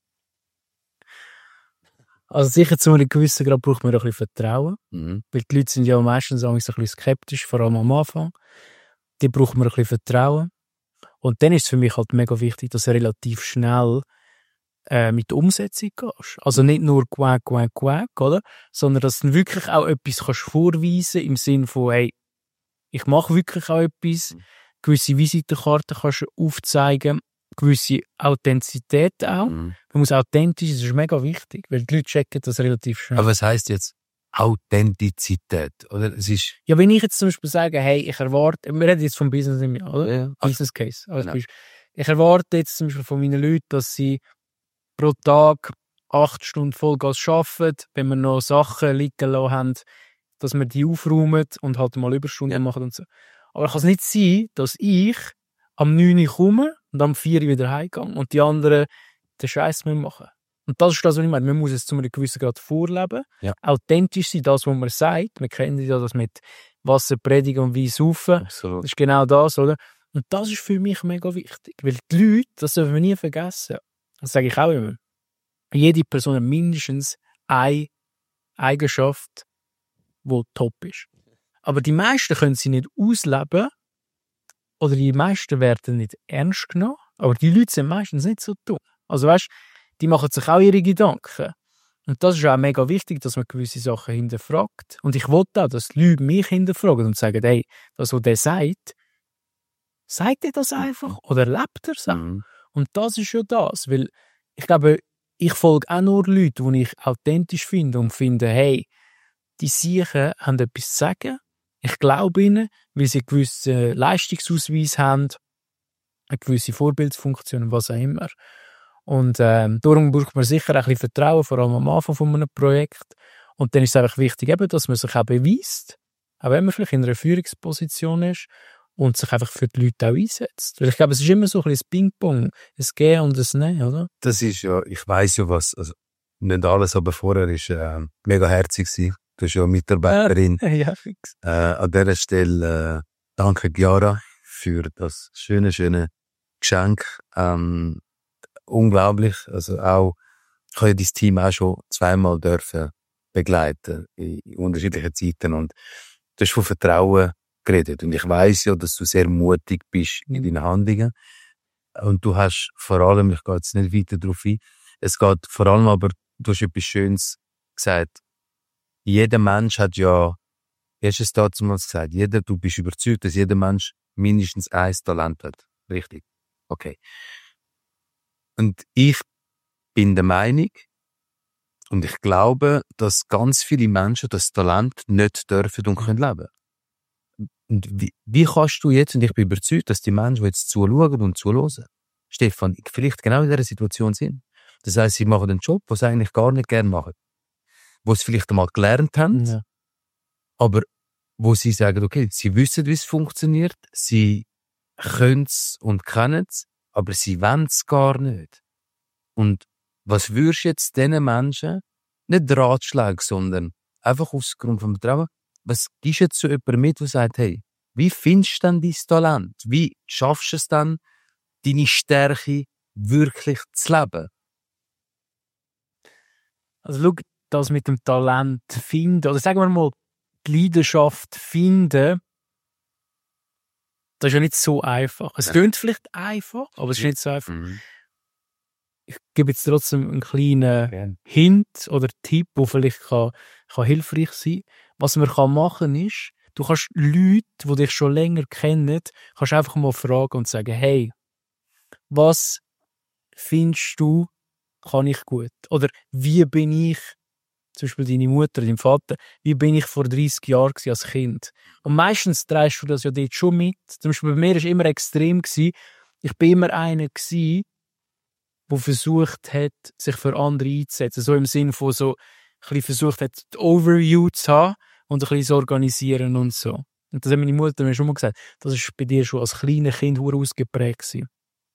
Also sicher zu einem gewissen Grad braucht man ein bisschen Vertrauen, Mhm. weil die Leute sind ja meistens ein bisschen skeptisch, vor allem am Anfang. Die braucht man ein bisschen Vertrauen. Und dann ist es für mich halt mega wichtig, dass du relativ schnell äh, mit der Umsetzung gehst. Also nicht nur quack, quack, quack, oder? Sondern dass du wirklich auch etwas kannst vorweisen im Sinne von, hey, ich mache wirklich auch etwas. Mhm. Gewisse Visitenkarten kannst du aufzeigen, gewisse Authentizität auch. Mhm. Man muss authentisch sein, das ist mega wichtig, weil die Leute checken das relativ schnell. Aber was heisst jetzt Authentizität? Oder es ist, Ja, wenn ich jetzt zum Beispiel sage, hey, ich erwarte, wir reden jetzt vom Business im Jahr, oder? ja, Business Case. Als Genau. Beispiel. Ich erwarte jetzt zum Beispiel von meinen Leuten, dass sie pro Tag acht Stunden Vollgas arbeiten, wenn wir noch Sachen liegen lassen haben, dass wir die aufräumen und halt mal Überstunden Ja. machen und so. Aber es kann nicht sein, dass ich am neun Uhr komme und am vier Uhr wieder heimgehe und die anderen den Scheiß machen. Und das ist das, was ich meine. Man muss es zu einem gewissen Grad vorleben. Ja. Authentisch sein, das, was man sagt. Wir kennen ja das mit Wasser predigen und Wein saufen. absolut. Das ist genau das, oder? Und das ist für mich mega wichtig. Weil die Leute, das dürfen wir nie vergessen. Das sage ich auch immer. Jede Person hat mindestens eine Eigenschaft, die top ist. Aber die meisten können sie nicht ausleben oder die meisten werden nicht ernst genommen. Aber die Leute sind meistens nicht so dumm. Also weißt, die machen sich auch ihre Gedanken. Und das ist auch mega wichtig, dass man gewisse Sachen hinterfragt. Und ich wollte auch, dass die Leute mich hinterfragen und sagen, hey, das, was der sagt, sagt er das einfach oder lebt er es auch? Mhm. Und das ist ja das, weil ich glaube, ich folge auch nur Leuten, die ich authentisch finde und finde, hey, die Siechen haben etwas zu sagen. Ich glaube ihnen, weil sie einen gewissen Leistungsausweis haben, eine gewisse Vorbildsfunktion, was auch immer. Und ähm, darum braucht man sicher ein bisschen Vertrauen, vor allem am Anfang von einem Projekt. Und dann ist es einfach wichtig, eben, dass man sich auch beweist, auch wenn man vielleicht in einer Führungsposition ist und sich einfach für die Leute auch einsetzt. Weil ich glaube, es ist immer so ein bisschen ein Ping-Pong, ein Gehen und ein Nehmen, oder? Das ist ja, ich weiss ja was, also nicht alles, aber vorher ist äh, mega herzig gewesen. Du bist ja Mitarbeiterin. Ja, ja, fix. Äh, an dieser Stelle äh, danke Chiara für das schöne, schöne Geschenk. Ähm, unglaublich. Also auch, ich habe ja dein Team auch schon zweimal dürfen begleiten in unterschiedlichen Zeiten und du hast von Vertrauen geredet und ich weiss ja, dass du sehr mutig bist in deinen Handlungen und du hast vor allem, ich gehe jetzt nicht weiter darauf ein, es geht vor allem aber, du hast etwas Schönes gesagt, jeder Mensch hat ja, wie hast du es damals gesagt, jeder, du bist überzeugt, dass jeder Mensch mindestens ein Talent hat. Richtig? Okay. Und ich bin der Meinung, und ich glaube, dass ganz viele Menschen das Talent nicht dürfen und können leben. Und wie, wie kannst du jetzt, und ich bin überzeugt, dass die Menschen, die jetzt zuschauen und zuhören, Stefan, vielleicht genau in dieser Situation sind. Das heisst, sie machen einen Job, den sie eigentlich gar nicht gerne machen. Wo sie vielleicht einmal gelernt haben, Ja. aber wo sie sagen, okay, sie wissen, wie es funktioniert, sie können es und kennen es, aber sie wollen es gar nicht. Und was würdest du jetzt diesen Menschen, nicht Ratschläge, sondern einfach aus Grund vom Vertrauen, was gibst du jetzt zu jemandem mit, der sagt, hey, wie findest du denn dein Talent? Wie schaffst du es dann, deine Stärke wirklich zu leben? Also schau, das mit dem Talent finden, oder sagen wir mal, die Leidenschaft finden, das ist ja nicht so einfach. Es klingt vielleicht einfach, aber es ist nicht so einfach. Mhm. Ich gebe jetzt trotzdem einen kleinen Gerne. Hint oder Tipp, der vielleicht kann, kann hilfreich sein kann. Was man kann machen ist, du kannst Leute, die dich schon länger kennen, kannst einfach mal fragen und sagen, hey, was findest du, kann ich gut? Oder wie bin ich, zum Beispiel deine Mutter, dein Vater, wie bin ich vor dreißig Jahren als Kind? Und meistens drehst du das ja dort schon mit. Zum Beispiel bei mir war es immer extrem. Ich war immer einer, der versucht hat, sich für andere einzusetzen. So im Sinn von so, ein bisschen versucht hat, die Overview zu haben und ein bisschen zu organisieren und so. Und das hat meine Mutter mir schon mal gesagt, das ist bei dir schon als kleines Kind ausgeprägt gewesen.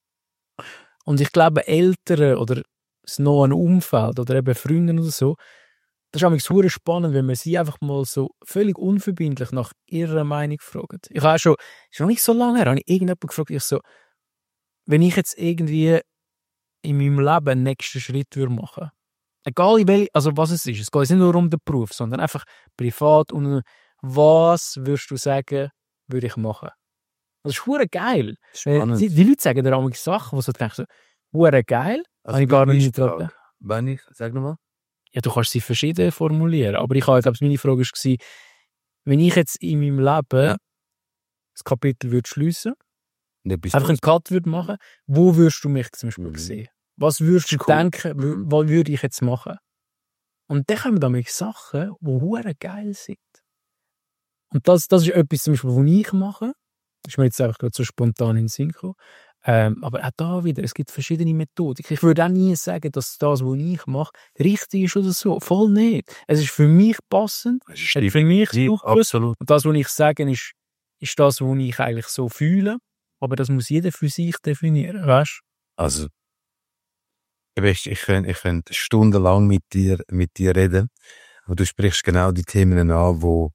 Und ich glaube, Eltern oder das nahe Umfeld oder eben Freunde oder so, das ist eigentlich super spannend, wenn man sie einfach mal so völlig unverbindlich nach ihrer Meinung fragt. Ich habe auch schon, schon nicht so lange her, habe ich irgendjemanden gefragt, ich so, wenn ich jetzt irgendwie in meinem Leben einen nächsten Schritt würde machen, egal in welch, also was es ist, es geht nicht nur um den Beruf, sondern einfach privat und was würdest du sagen, würde ich machen? Das ist verdammt geil. Spannend. Die, die Leute sagen dir auch Sachen, wo du denkst, so, verdammt geil, Also, habe ich gar wie nicht ist die gedacht. Frage? Wenn ich, sag nochmal. Ja, du kannst sie verschieden formulieren, aber ich habe, glaube meine Frage war, wenn ich jetzt in meinem Leben Ja. das Kapitel würde schliessen, Nicht einfach einen Cut würde machen, wo würdest du mich zum Beispiel Mhm. sehen? Was würdest du Das ist cool. denken, w- was würde ich jetzt machen? Und dann kommen damit Sachen, die verdammt geil sind. Und das, das ist etwas, zum Beispiel, was ich mache. Das ist mir jetzt einfach gerade so spontan in den Sinn gekommen. Ähm, aber auch da wieder, es gibt verschiedene Methoden. Ich würde auch nie sagen, dass das, was ich mache, richtig ist oder so. Voll nicht. Es ist für mich passend, Das hat für mich Ja, Durchfluss. absolut. Und das, was ich sage, ist, ist das, was ich eigentlich so fühle. Aber das muss jeder für sich definieren, weißt Also, eben, ich, ich könnte ich könnt stundenlang mit dir, mit dir reden. Aber du sprichst genau die Themen an, wo,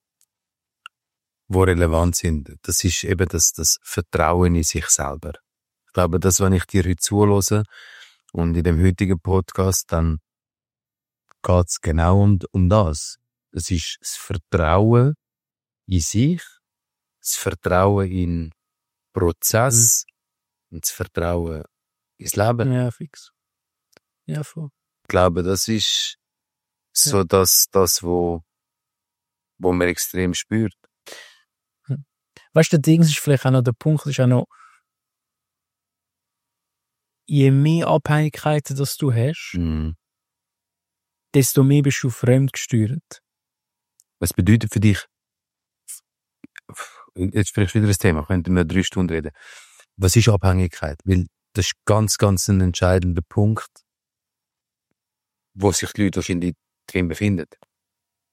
wo relevant sind. Das ist eben das, das Vertrauen in sich selber. Ich glaube, das, wenn ich dir heute zuhöre und in dem heutigen Podcast, dann geht's genau um, um das. Das ist das Vertrauen in sich, das Vertrauen in Prozess und das Vertrauen ins Leben. du? Ja, fix. Ja, voll. Ich glaube, das ist so das, das, wo, wo man extrem spürt. Weißt du, der Ding ist vielleicht auch noch der Punkt, ist auch noch, je mehr Abhängigkeiten das du hast, Mhm. desto mehr bist du fremdgesteuert. Was bedeutet für dich, jetzt sprichst du wieder das Thema, könnten wir drei Stunden reden. Was ist Abhängigkeit? Weil das ist ganz, ganz ein entscheidender Punkt, wo sich die Leute wahrscheinlich drin befinden.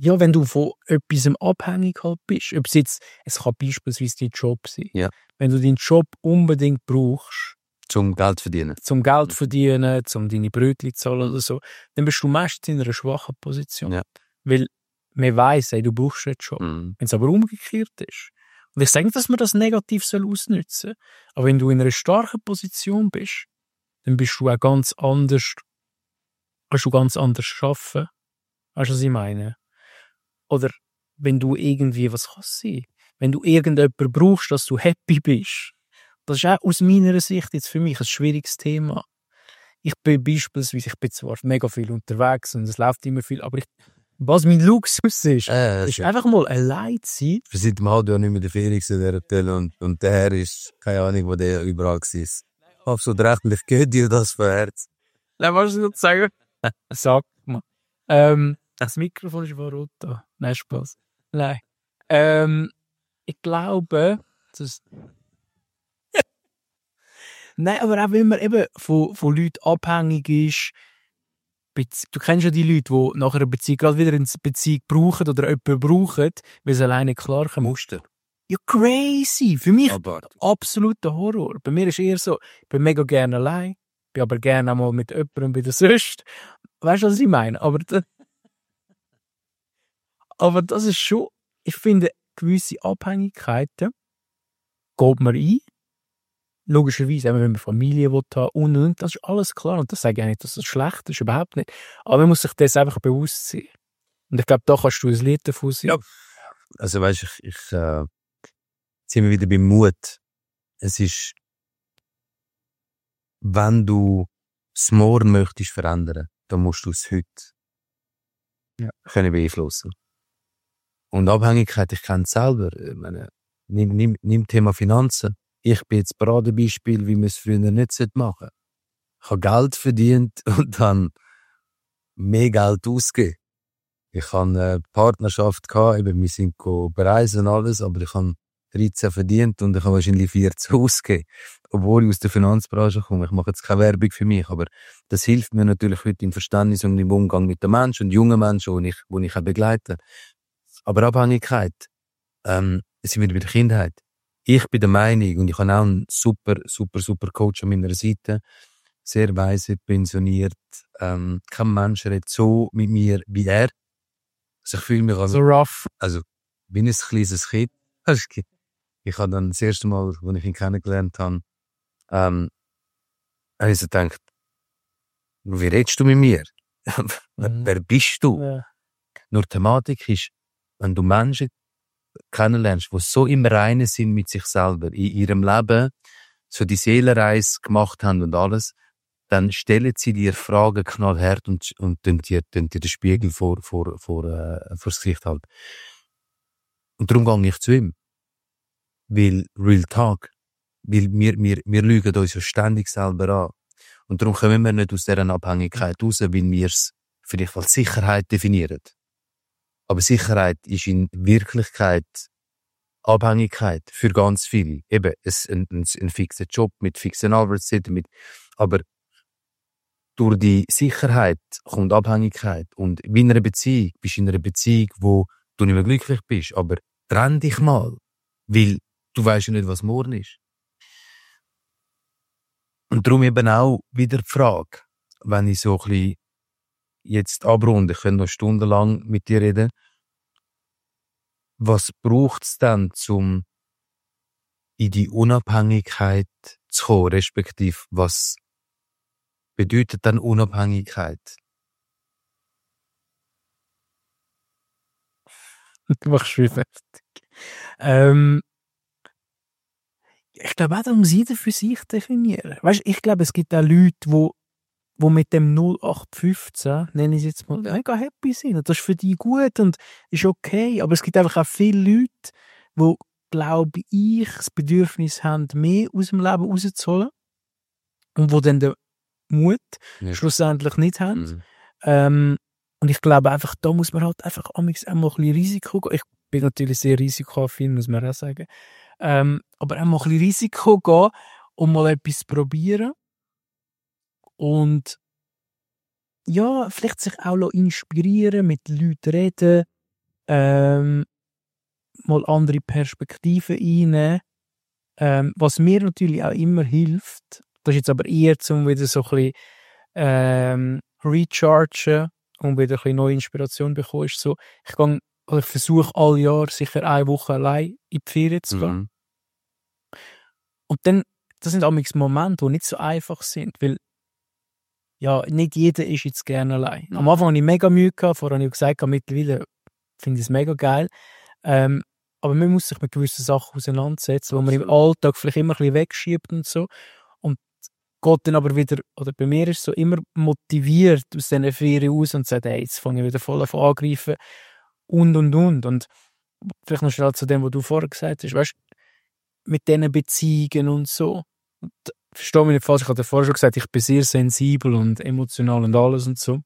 ja, wenn du von etwas abhängig halt bist, ob es jetzt, es kann beispielsweise dein Job sein. Ja. Wenn du deinen Job unbedingt brauchst, Zum Geld verdienen. zum Geld verdienen, zum deine Brötchen zu zahlen oder so, dann bist du meistens in einer schwachen Position. Ja. Weil man weiss, ey, du brauchst den Job. Mhm. Wenn es aber umgekehrt ist. Und ich sage nicht, dass man das negativ soll ausnutzen soll, aber wenn du in einer starken Position bist, dann bist du auch ganz anders, kannst du ganz anders arbeiten. Weißt du, was ich meine? Oder wenn du irgendwie, was kann es sein? Wenn du irgendjemanden brauchst, dass du happy bist. Das ist auch aus meiner Sicht jetzt für mich ein schwieriges Thema. Ich bin beispielsweise, ich bin zwar mega viel unterwegs und es läuft immer viel, aber ich, was mein Luxus ist, Äh, ist einfach mal allein zu sein. Wir sind im halben Jahr nicht mehr der Felix in der Hotel und, und der Herr ist, keine Ahnung, wo der überall war. Absolut rechtlich geht dir das von Herz. Nein, was soll ich sagen? Sag mal. Ähm, das Mikrofon ist wohl rot da. Nein, Spaß. Nein. Ähm, ich glaube, dass... Nein, aber auch wenn man eben von, von Leuten abhängig ist, Bezie- du kennst ja die Leute, die nach einer Beziehung gerade wieder eine Beziehung brauchen oder jemanden brauchen, weil sie alleine klarkommen. Muster. Ja, crazy. Für mich Aber absoluter Horror. Bei mir ist eher so, ich bin mega gerne allein, bin aber gerne auch mal mit jemandem wieder sonst. Weißt du, was ich meine? Aber das, aber das ist schon, ich finde, gewisse Abhängigkeiten geht man ein. Logischerweise, eben, wenn man Familie will haben und, und, und, das ist alles klar. Und das sage ich auch nicht, dass das schlecht ist, überhaupt nicht. Aber man muss sich das einfach bewusst sein. Und ich glaube, da kannst du ein Lied davon sein. Ja. Also weißt, ich, ich äh, sind wir wieder beim Mut. Es ist, wenn du das Morgen möchtest verändern, dann musst du es heute Ja. können beeinflussen. Und Abhängigkeit, ich kenne es selber. Ich meine, nimm, nimm, nimm Thema Finanzen. Ich bin jetzt Paradebeispiel, wie man es früher nicht machen sollte. Ich habe Geld verdient und dann mehr Geld ausgegeben. Ich hatte eine Partnerschaft gehabt, eben, wir sind bereisen und alles, aber ich habe dreizehn verdient und ich habe wahrscheinlich vierzehn ausgegeben. Obwohl ich aus der Finanzbranche komme. Ich mache jetzt keine Werbung für mich, aber das hilft mir natürlich heute im Verständnis und im Umgang mit den Menschen und jungen Menschen, die ich, die ich auch begleite. Aber Abhängigkeit, ähm, es sind wieder bei der Kindheit. Ich bin der Meinung, und ich habe auch einen super, super, super Coach an meiner Seite, sehr weise, pensioniert, ähm, kein Mensch redet so mit mir wie er. Also ich fühle mich also, So rough. also, wie ein kleines Kind. Ich habe dann das erste Mal, als ich ihn kennengelernt habe, ähm, habe ich so gedacht, wie redest du mit mir? Mhm. Wer bist du? Ja. Nur die Thematik ist, wenn du Menschen kennenlernst, die so im Reinen sind mit sich selber, in ihrem Leben, so die Seelenreise gemacht haben und alles, dann stellen sie dir Fragen knallhart und, und tun dir, tun dir den Spiegel vor, vor, vor, äh, vor das Gesicht halten. Und darum gehe ich zu ihm. Weil Real Talk, weil wir, wir, wir lügen uns ja ständig selber an. Und darum kommen wir nicht aus dieser Abhängigkeit raus, weil wir es vielleicht als Sicherheit definieren. Aber Sicherheit ist in Wirklichkeit Abhängigkeit für ganz viele. Eben, es ein, ein, ein fixer Job mit fixen Arbeitszeiten, mit, aber durch die Sicherheit kommt Abhängigkeit. Und wie in einer Beziehung, bist du in einer Beziehung, wo du nicht mehr glücklich bist, aber trenn dich mal, weil du weißt ja nicht, was morgen ist. Und darum eben auch wieder die Frage, wenn ich so ein bisschen jetzt abrunde, ich könnte noch stundenlang mit dir reden, was braucht es denn, um in die Unabhängigkeit zu kommen, respektive was bedeutet dann Unabhängigkeit? Du machst mich fertig. Ähm, ich glaube auch, da muss jeder für sich definieren. Weißt, ich glaube, es gibt auch Leute, die wo mit dem null acht fünfzehn, nenne ich es jetzt mal, mega happy sind. Und das ist für die gut und ist okay. Aber es gibt einfach auch viele Leute, die, glaube ich, das Bedürfnis haben, mehr aus dem Leben rauszuholen. Und die dann den Mut Ja. schlussendlich nicht haben. Mhm. Ähm, und ich glaube einfach, da muss man halt einfach amigs auch mal ein bisschen Risiko gehen. Ich bin natürlich sehr risikoaffin, muss man auch sagen. Ähm, aber auch mal ein bisschen Risiko gehen, um mal etwas zu probieren. Und ja, vielleicht sich auch inspirieren, mit Leuten reden, ähm, mal andere Perspektiven einnehmen. Ähm, was mir natürlich auch immer hilft, das ist jetzt aber eher, um wieder so ein bisschen ähm, rechargen und wieder ein bisschen neue Inspiration zu bekommen, ist so, ich gehe, oder ich versuche alle Jahr sicher eine Woche allein in die Ferien zu gehen. Mhm. Und dann, das sind amigs Momente, die nicht so einfach sind, weil ja, nicht jeder ist jetzt gerne allein. Am Anfang hatte ich mega Mühe gehabt, vorher habe ich gesagt, mittlerweile finde ich es mega geil. Ähm, aber man muss sich mit gewissen Sachen auseinandersetzen, die man im Alltag vielleicht immer ein bisschen wegschiebt und so. Und geht dann aber wieder, oder bei mir ist es so, immer motiviert aus diesen Ferien aus und sagt, hey, jetzt fange ich wieder voll an angreifen und, und, und. Und vielleicht noch schnell zu dem, was du vorher gesagt hast, weißt, mit diesen Beziehungen und so. Und, verstehe mich nicht falsch, ich hatte vorher schon gesagt, ich bin sehr sensibel und emotional und alles und so.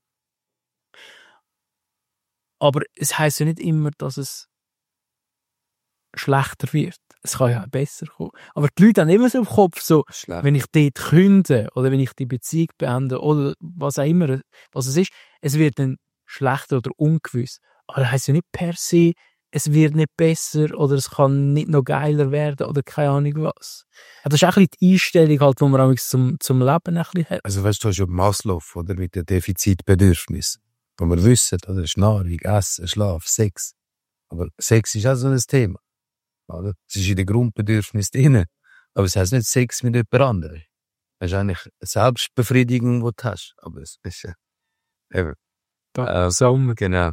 Aber es heisst ja nicht immer, dass es schlechter wird. Es kann ja auch besser kommen. Aber die Leute haben immer so im Kopf, so, Schlecht. wenn ich dort künde oder wenn ich die Beziehung beende oder was auch immer, was es ist, es wird dann schlechter oder ungewiss. Aber das heisst ja nicht per se, es wird nicht besser oder es kann nicht noch geiler werden oder keine Ahnung was. Ja, das ist auch ein bisschen die Einstellung, halt, die man auch zum, zum Leben ein bisschen hat. Also weißt du, du hast ja Maslow, oder, mit den Defizitbedürfnissen. Wo wir wissen, oder, ist Nahrung, Essen, Schlaf, Sex. Aber Sex ist auch so ein Thema. Oder? Es ist in den Grundbedürfnissen drin. Aber es heißt nicht Sex mit jemand anderem. Es ist eigentlich eine Selbstbefriedigung, die du hast. Aber es ist ja, eben. Da, Äh, Sommer. Genau.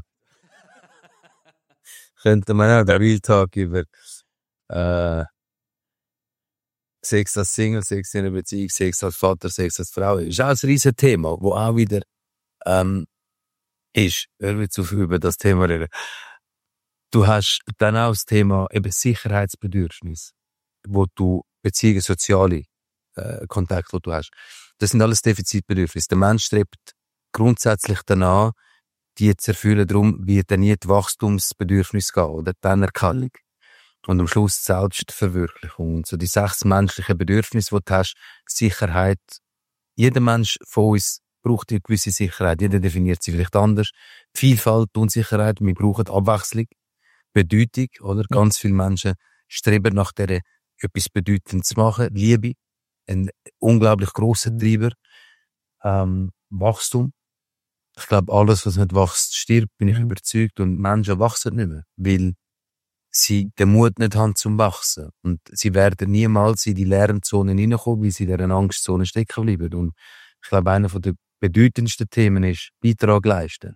Könnte man auch den Real Talk über äh, Sex als Single, Sex in einer Beziehung, Sex als Vater, Sex als Frau. Ist auch ein riesen Thema, wo auch wieder ähm, ist. Hör wir zu viel über das Thema reden. Du hast dann auch das Thema eben Sicherheitsbedürfnis, wo du Beziehungen, soziale äh, Kontakte, die du hast. Das sind alles Defizitbedürfnisse. Der Mensch strebt grundsätzlich danach, die zu erfüllen. Darum wird er nie die Wachstumsbedürfnisse gehen oder die Anerkennung. Und am Schluss die Selbstverwirklichung. Und so die sechs menschlichen Bedürfnisse, die du hast, Sicherheit. Jeder Mensch von uns braucht eine gewisse Sicherheit. Jeder definiert sie vielleicht anders. Vielfalt, Unsicherheit, wir brauchen Abwechslung, Bedeutung, oder? Ja. Ganz viele Menschen streben nach der etwas Bedeutendes zu machen. Liebe, ein unglaublich grosser Treiber. Ähm, Wachstum. Ich glaube, alles, was nicht wächst, stirbt, bin ich Mhm. überzeugt. Und Menschen wachsen nicht mehr, weil sie den Mut nicht haben zum Wachsen. Und sie werden niemals in die Lernzonen hineinkommen, weil sie in dieser Angstzone stecken bleiben. Und ich glaube, einer der bedeutendsten Themen ist Beitrag leisten.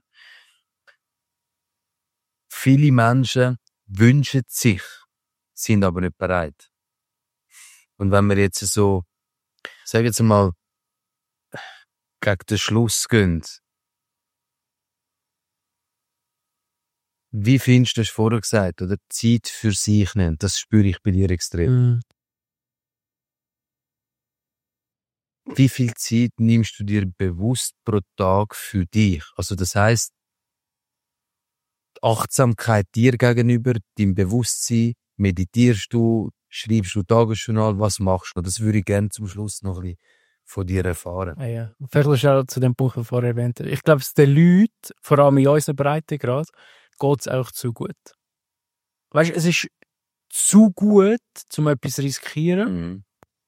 Viele Menschen wünschen sich, sind aber nicht bereit. Und wenn wir jetzt so, sagen wir jetzt mal, gegen den Schluss gehen, wie findest du, das vorher gesagt, oder Zeit für sich nehmen, das spüre ich bei dir extrem. Mhm. Wie viel Zeit nimmst du dir bewusst pro Tag für dich? Also das heisst, die Achtsamkeit dir gegenüber, dein Bewusstsein, meditierst du, schreibst du Tagesjournal, was machst du? Das würde ich gerne zum Schluss noch ein bisschen von dir erfahren. Ah, ja. Vielleicht auch zu dem Punkt, den ich vorher erwähnt habe. Ich glaube, es den Leuten, vor allem in unserem Breitengrad, geht es auch zu gut. Weißt du, es ist zu gut, um etwas zu riskieren, Mhm.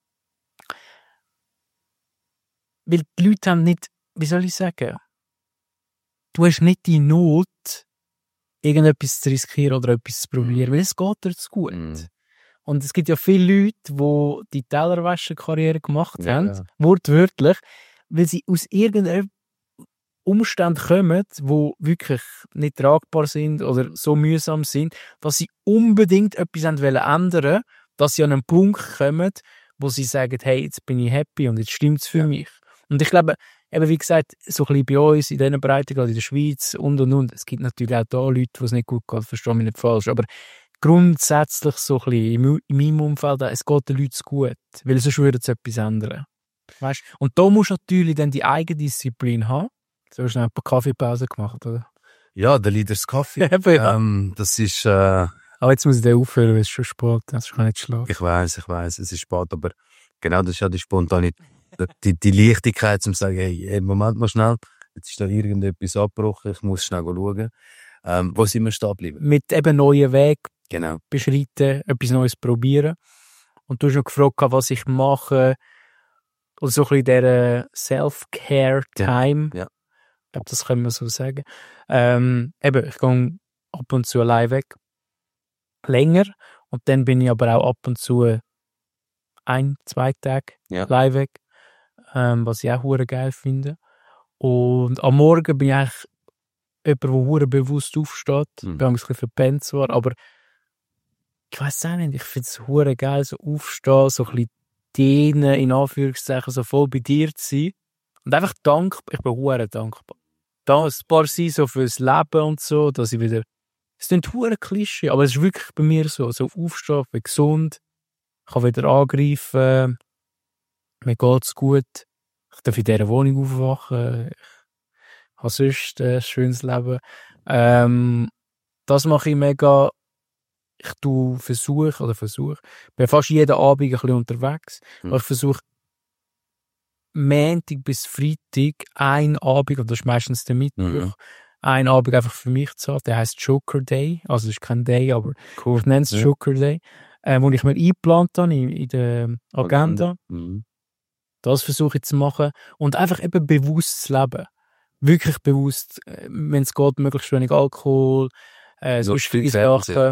weil die Leute haben nicht, wie soll ich sagen, du hast nicht die Not, irgendetwas zu riskieren oder etwas zu probieren, weil es geht dir zu gut. Mhm. Und es gibt ja viele Leute, die die Tellerwäscher-Karriere gemacht Ja, haben, ja. wortwörtlich, weil sie aus irgendeinem Umständen kommen, die wirklich nicht tragbar sind oder so mühsam sind, dass sie unbedingt etwas ändern wollen, dass sie an einen Punkt kommen, wo sie sagen, hey, jetzt bin ich happy und jetzt stimmt es für Ja. mich. Und ich glaube, eben wie gesagt, so ein bisschen bei uns in diesen Breiten, gerade in der Schweiz und und und, es gibt natürlich auch da Leute, die es nicht gut geht, verstehe mich nicht falsch, aber grundsätzlich so ein bisschen in in meinem Umfeld, es geht den Leuten gut, weil sonst würden sie etwas ändern. Weißt? Und da musst du natürlich dann die Eigendisziplin haben. So hast du ein paar Kaffeepause gemacht, oder? Ja, der Leaders Kaffee. Eben, ja. ähm, das ist, äh, Aber jetzt muss ich den aufhören, weil es schon spät ist. Ich kann nicht schlafen. ich weiß, ich weiß, es ist spät, aber genau das ist ja die Spontanität, die, die Leichtigkeit, zum sagen, hey, hey, Moment mal schnell, jetzt ist da irgendetwas abgebrochen, ich muss schnell schauen. Ähm, wo sind wir stehen geblieben? Mit eben neuen Wegen Genau. beschreiten, etwas Neues probieren. Und du hast noch gefragt, was ich mache, oder so ein bisschen dieser Self-Care-Time. Ja. Ja. Ich glaube, das können wir so sagen. Ähm, eben, ich gehe ab und zu allein weg. Länger. Und dann bin ich aber auch ab und zu ein, zwei Tage Ja. allein weg. Ähm, was ich auch hure geil finde. Und am Morgen bin ich eigentlich jemand, der hure bewusst aufsteht. Mhm. Ich bin ein bisschen verpennt zwar, aber ich weiss auch nicht, ich finde es hure geil, so aufstehen, so ein bisschen dehnen, in Anführungszeichen, so voll bei dir zu sein. Und einfach dankbar, ich bin hure dankbar. Dankbar sein, so fürs Leben und so, dass ich wieder, es klingt hure Klischee, aber es ist wirklich bei mir so, so aufstehen, ich bin gesund, ich kann wieder angreifen, mir geht's gut, ich darf in dieser Wohnung aufwachen, ich habe sonst ein schönes Leben. Ähm, das mache ich mega. Ich tu versuche, oder versuche, bin fast jeden Abend ein bisschen unterwegs, Mhm. aber ich versuche Montag bis Freitag ein Abend, und das ist meistens der Mittwoch, Mhm. ein Abend einfach für mich zu haben. Der heisst Joker Day, also es ist kein Day, aber Cool. ich nenne es Ja. Joker Day, äh, wo ich mir eingeplant habe in, in der Agenda. Mhm. Das versuche ich zu machen und einfach eben bewusst zu leben. Wirklich bewusst, äh, wenn es geht, möglichst wenig Alkohol, äh, So sonst viel viele Fernsehen. Sachen.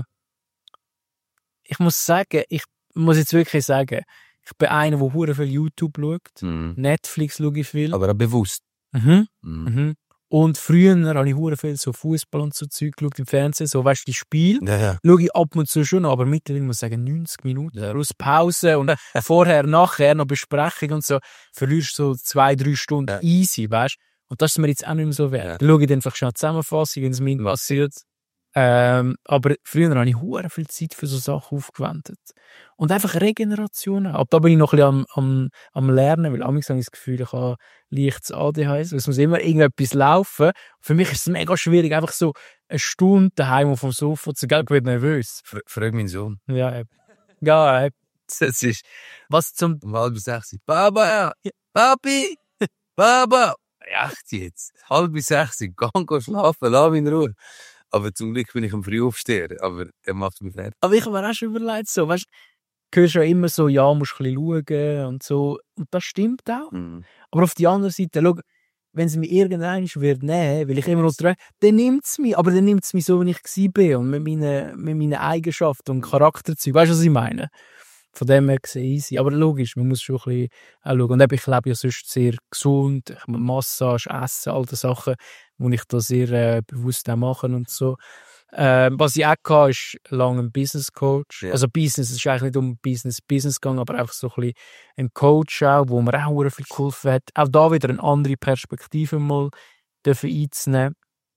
Ich muss sagen, ich muss jetzt wirklich sagen, ich bin einer, der hure viel YouTube schaut. Mhm. Netflix schaue ich viel. Aber auch bewusst. Mhm. Mhm. Mhm. Und früher habe ich hure viel so Fußball und so Zeug geschaut im Fernsehen, so weißt du, die Spiele. Ja, ja. Schaue ich ab und zu schon, aber mittlerweile muss ich sagen, neunzig Minuten. Ja. Plus Pause und vorher, nachher noch Besprechung und so. Verlierst du so zwei, drei Stunden Ja. easy, weißt du. Und das ist mir jetzt auch nicht mehr so wert. Ja. Dann schaue ich dann einfach schon eine Zusammenfassung, wenn es mir passiert. Ähm, aber früher habe ich hure viel Zeit für so Sachen aufgewendet. Und einfach Regeneration. Ab da bin ich noch ein bisschen am, am, am Lernen, weil amigs habe ich das Gefühl, ich habe leichtes A D H S. Es muss immer irgendetwas laufen. Für mich ist es mega schwierig, einfach so eine Stunde daheim auf dem Sofa zu gehen. Ich werde nervös. F- Frag meinen Sohn. Ja, eben. Ja, eben. Das ist Was zum... um halb sechs. Baba, Papi, Baba. Echt jetzt? Halb sechs. Geh go schlafen, lass mich in Ruhe. Aber zum Glück bin ich am Frühaufsteher. Aber er macht mich fertig. Aber ich habe mir auch schon überlegt, so, weißt du, hörst ja immer so, ja, musst ein bisschen schauen und so. Und das stimmt auch. Mhm. Aber auf die andere Seite, schau, wenn es mich irgendwann wird nehmen, weil ich immer noch dran, dann nimmt es mich. Aber dann nimmt es mich so, wie ich gsi bin und mit meinen, mit meinen Eigenschaften und Charakterzügen. Weißt du, was ich meine? Von dem her gesehen easy. Aber logisch, man muss schon ein bisschen auch schauen. Und eben, ich lebe ja sonst sehr gesund. Ich mache Massage, Essen, all die Sachen, die ich da sehr äh, bewusst auch mache und so. Äh, was ich auch hatte, ist lange ein Business Coach. Ja. Also Business, es ist eigentlich nicht um Business, Business gegangen, aber einfach so ein bisschen ein Coach auch, wo mir auch sehr viel geholfen hat. Auch da wieder eine andere Perspektive mal dürfen einzunehmen.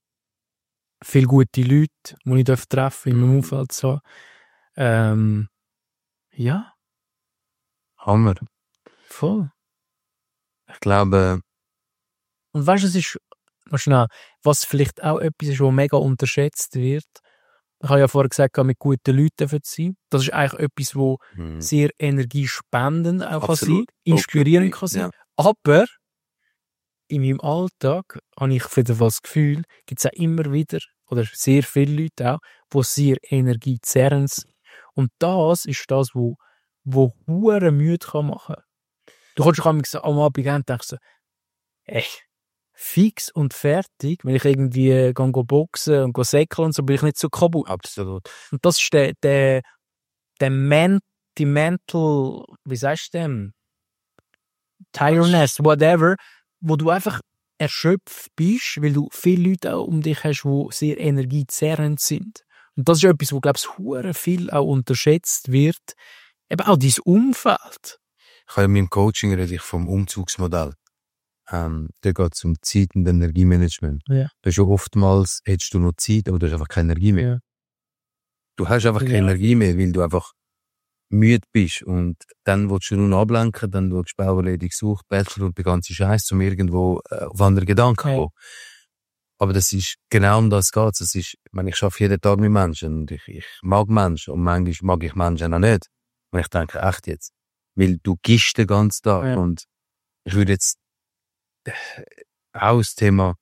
Viele gute Leute, die ich treffen darf, in meinem Umfeld zu haben. Ähm, ja, Hammer. voll. Ich glaube, Und weißt du, es ist, noch schnell, was vielleicht auch etwas ist, was mega unterschätzt wird. Ich habe ja vorher gesagt, mit guten Leuten zu sein. Das ist eigentlich etwas, was mhm. sehr energiespendend auch kann sein, Absolut. inspirierend kann sein. Ja. Aber in meinem Alltag habe ich für das Gefühl, gibt es auch immer wieder, oder sehr viele Leute auch, die sehr energiezerrend sind. Und das ist das, wo, wo hure müde kann machen. Du kannst am Abend am Abend gehen und denkst so, ey, fix und fertig, wenn ich irgendwie gehe, gehe boxen und gehe säckeln und so, bin ich nicht so kaputt. Absolut. Und das ist der, der, der Men, die Mental, wie sagst du dem? Tiredness, whatever, wo du einfach erschöpft bist, weil du viele Leute auch um dich hast, die sehr energiezerrend sind. Und das ist etwas, wo, glaube ich, hure viel auch unterschätzt wird. Eben auch dein Umfeld. Ich habe in meinem Coaching rede ich vom Umzugsmodell. Ähm, da geht es um Zeit und Energiemanagement. Ja. Das ist ja oftmals, hättest du noch Zeit, aber du hast einfach keine Energie mehr. Ja. Du hast einfach keine Ja. Energie mehr, weil du einfach müde bist. Und dann willst du nur ablenken, dann willst du Bauerledig suchen, Bachelor und die ganze Scheiße, um irgendwo äh, auf andere Gedanken zu Ja. kommen. Aber das ist, genau um das geht es. Das ist, ich meine, ich arbeite jeden Tag mit Menschen und ich, ich mag Menschen und manchmal mag ich Menschen auch nicht. Und ich denke, echt jetzt. Weil du gibst den ganzen Tag. Ja. Und ich würde jetzt äh, auch das Thema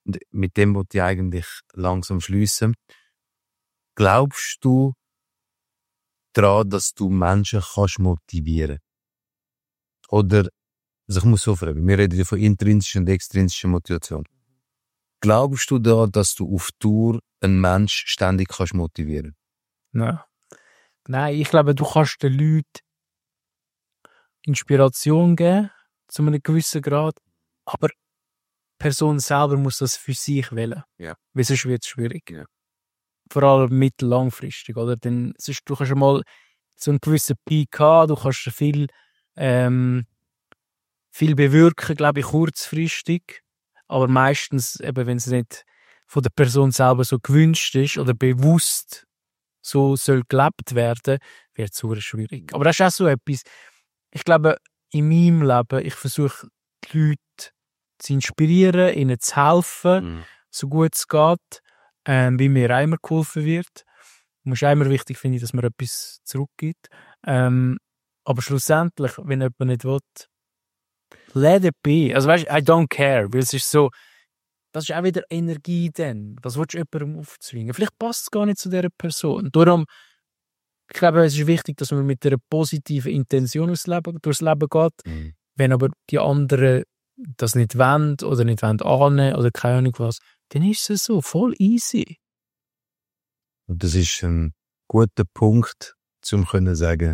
und mit dem wollte ich eigentlich langsam schliessen. Glaubst du daran, dass du Menschen kannst motivieren? Oder, also ich muss so fragen, wir reden ja von intrinsischer und extrinsischer Motivation. Glaubst du da, dass du auf Tour einen Mensch ständig kannst motivieren? Nein. Nein, ich glaube, du kannst den Leuten Inspiration geben, zu einem gewissen Grad, aber die Person selber muss das für sich wählen. Ja. Weil sonst wird es schwierig. Ja. Vor allem mittel- langfristig, oder? Denn sonst, du kannst mal so einen gewissen Peak haben, du kannst viel, ähm, viel bewirken, glaube ich, kurzfristig, aber meistens, eben, wenn es nicht von der Person selber so gewünscht ist oder bewusst so soll gelebt werden, wird es super schwierig. Aber das ist auch so etwas, ich glaube, in meinem Leben, ich versuche, die Leute zu inspirieren, ihnen zu helfen, Mhm. so gut es geht, ähm, wie mir auch immer geholfen wird. Es ist auch immer wichtig, finde ich, dass man etwas zurückgibt. Ähm, aber schlussendlich, wenn jemand nicht will, let it be. Also weißt, I don't care, weil es ist so, das ist auch wieder Energie dann. Das willst du jemandem aufzwingen. Vielleicht passt es gar nicht zu dieser Person. Darum, ich glaube, es ist wichtig, dass man mit einer positiven Intention durchs Leben, durchs Leben geht. Mhm. Wenn aber die anderen das nicht wollen oder nicht wollen ahnen oder keine Ahnung was, dann ist es so, voll easy. Und das ist ein guter Punkt, um zu sagen,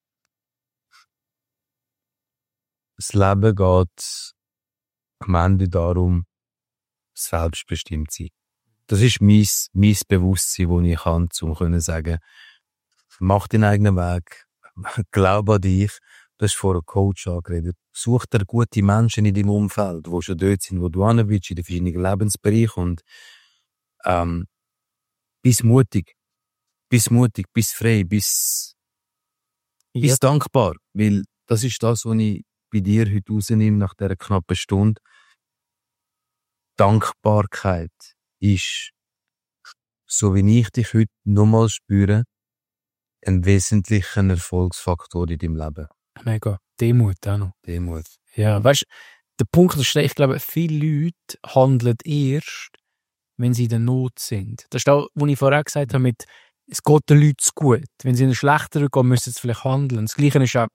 das Leben geht am Ende darum, selbstbestimmt zu sein. Das ist mein, mein Bewusstsein, das ich habe, um zu sagen, mach deinen eigenen Weg, glaub an dich. Du hast vorher einen Coach angeredet. Such dir gute Menschen in deinem Umfeld, die schon dort sind, wo du hin willst, in den verschiedenen Lebensbereichen. Und ähm, bist mutig. Bist mutig, bist frei, bist, Ja. bist dankbar. Weil das ist das, was ich bei dir heute rausnehme, nach dieser knappen Stunde. Dankbarkeit ist, so wie ich dich heute nochmal spüre, ein wesentlicher Erfolgsfaktor in deinem Leben. Mega. Demut auch noch. Demut. Ja, weißt, der Punkt ist, ich glaube, viele Leute handeln erst, wenn sie in der Not sind. Das ist das, was ich vorher gesagt habe, mit, es geht den Leuten gut. Wenn sie in einen schlechteren gehen, müssen sie vielleicht handeln. Das Gleiche ist auch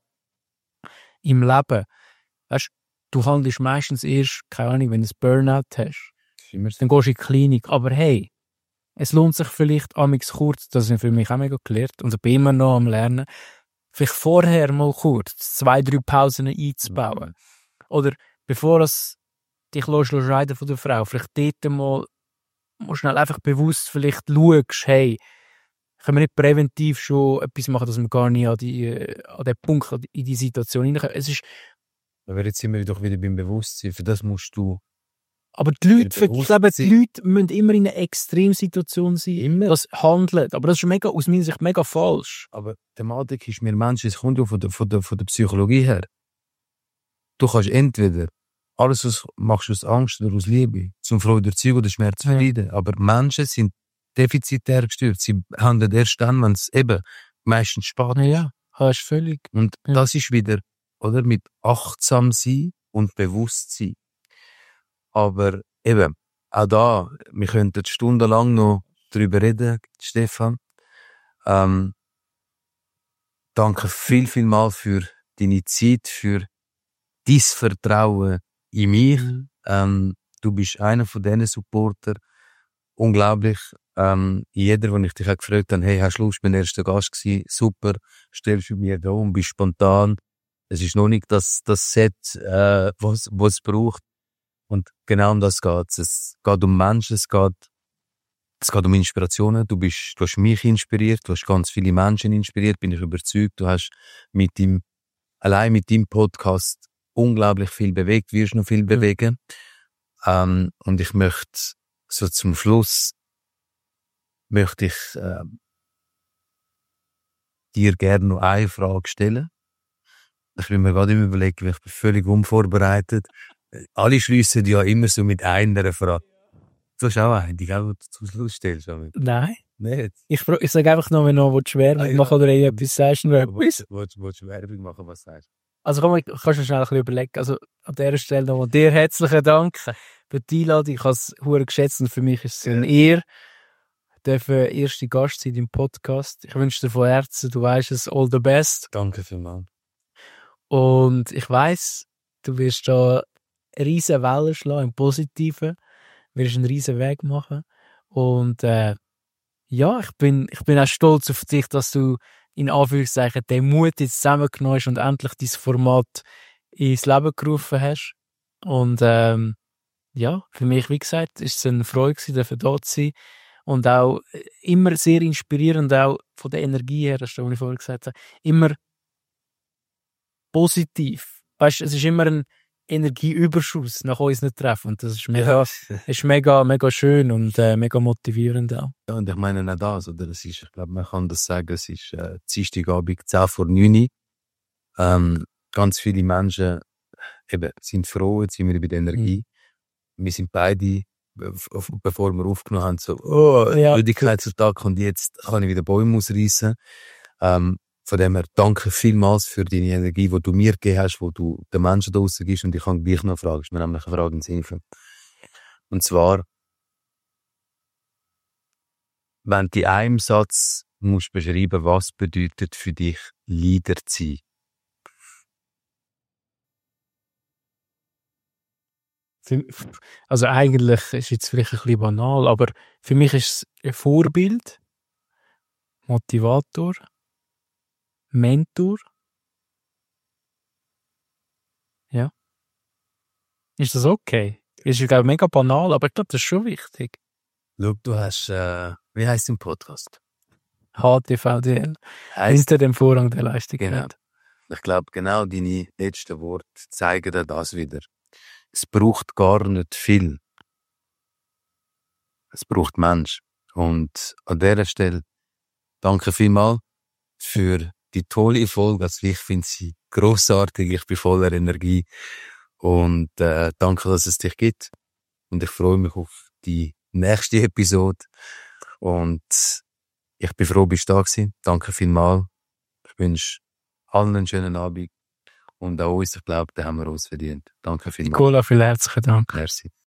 im Leben. Weißt, du handelst meistens erst, keine Ahnung, wenn du ein Burnout hast. Dann gehst du in die Klinik. Aber hey, es lohnt sich vielleicht amigs kurz, das ist für mich auch mega gelernt, und ich bin immer noch am Lernen, vielleicht vorher mal kurz zwei, drei Pausen einzubauen. Oder bevor es dich losscheiden von der Frau, vielleicht dort mal, mal schnell einfach bewusst vielleicht schaust, hey, können wir nicht präventiv schon etwas machen, dass wir gar nicht an, die, an den Punkt, in die Situation hineinkommen. Es ist, aber jetzt sind wir doch wieder beim Bewusstsein. Für das musst du... aber die Leute, ich glaube, die Leute müssen immer in einer Extremsituation sein, immer das handeln. Aber das ist mega, aus meiner Sicht mega falsch. Aber die Thematik ist, wir Menschen, es kommt ja von der, von der, von der Psychologie her. Du kannst entweder alles was machst du aus Angst oder aus Liebe, zum Freude erzeugen oder Schmerz vermeiden. Ja. Aber Menschen sind defizitär gestört. Sie handeln erst dann, wenn es eben meistens spät ist. Ja, hast völlig. Und ja. das ist wieder, oder, mit achtsam sein und Bewusstsein. Aber eben, auch da, wir könnten stundenlang noch drüber reden, Stefan. Ähm, danke viel, viel mal für deine Zeit, für dein Vertrauen in mich. Mhm. Ähm, du bist einer von diesen Supporter. Unglaublich. Ähm, jeder, wenn ich dich auch gefragt habe, hey, hast du Lust, mein erster Gast gewesen? Super, stellst du mir da und bist spontan. Es ist noch nicht das, das Set, äh, was, was es braucht. Und genau um das geht es. Es geht um Menschen, es geht, es geht um Inspirationen. Du bist, du hast mich inspiriert, du hast ganz viele Menschen inspiriert, bin ich überzeugt. Du hast mit dem, allein mit deinem Podcast unglaublich viel bewegt, wirst noch viel bewegen. Mhm. Ähm, und ich möchte, so zum Schluss, möchte ich, äh, dir gerne noch eine Frage stellen. Ich bin mir gerade immer überlegen, weil ich bin völlig unvorbereitet. Alle schliessen ja immer so mit einer Frage. Du hast auch eine, die du zum Schluss stellst. Nein. Nicht? Ich, ich sage einfach noch, wenn du noch Werbung machen oder etwas sagst. Willst du Werbung machen, was sagst Also komm, kannst du schnell ein bisschen überlegen. Also an dieser Stelle nochmal dir herzlichen Dank für die Einladung. Ich habe es sehr geschätzt und für mich ist es eine Ehre, dürfen erste Gast sein im Podcast. Ich wünsche dir von Herzen, du weißt es, all the best. Danke vielmals. Und ich weiss, du wirst da eine riesen Welle schlagen, im Positiven. Du wirst einen riesen Weg machen. Und äh, ja, ich bin, ich bin auch stolz auf dich, dass du in Anführungszeichen den Mut jetzt zusammengenommen hast und endlich dieses Format ins Leben gerufen hast. Und ähm, ja, für mich, wie gesagt, ist es eine Freude gewesen, dafür da zu sein. Und auch immer sehr inspirierend, auch von der Energie her, das ist das, was ich vorher gesagt habe, immer positiv. Weißt, es ist immer ein Energieüberschuss nach unseren Treffen. Und das ist mega, ist mega, mega schön und äh, mega motivierend auch. Ja, und ich meine auch das, oder? Es ist, ich glaube, man kann das sagen, es ist äh, Dienstagabend, zehn vor neun. Ähm, ganz viele Menschen eben, sind froh, jetzt sind wir bei der Energie. Mhm. Wir sind beide, bevor wir aufgenommen haben, so, oh, ja, Müdigkeitsattacke und jetzt kann ich wieder Bäume ausreißen. Ähm, von dem her, danke vielmals für deine Energie, die du mir gegeben hast, die du den Menschen da draussen gibst. Und ich kann gleich noch fragen, ist mir nämlich eine Frage ins Hilfe. Und zwar, wenn du in einem Satz musst beschreiben, was bedeutet für dich Leader zu sein? Also eigentlich ist jetzt vielleicht ein bisschen banal, aber für mich ist es ein Vorbild, Motivator, Mentor. Ja. Ist das okay? Ist, glaube ich, mega banal, aber ich glaube, das ist schon wichtig. Schau, du hast, äh, wie heisst dein Podcast? H T V D L. Hinter dem Vorrang der Leichtigkeit. Genau. Ich glaube, genau deine letzten Worte zeigen dir das wieder. Es braucht gar nicht viel. Es braucht Mensch. Und an dieser Stelle danke vielmals für die tolle Folge. Also ich finde sie grossartig. Ich bin voller Energie. Und äh, danke, dass es dich gibt. Und ich freue mich auf die nächste Episode. Und ich bin froh, bist du da gewesen. Danke vielmals. Ich wünsche allen einen schönen Abend. Und auch uns, ich glaube, den haben wir uns verdient. Danke vielmals. Nicola, vielen herzlichen Dank. Merci.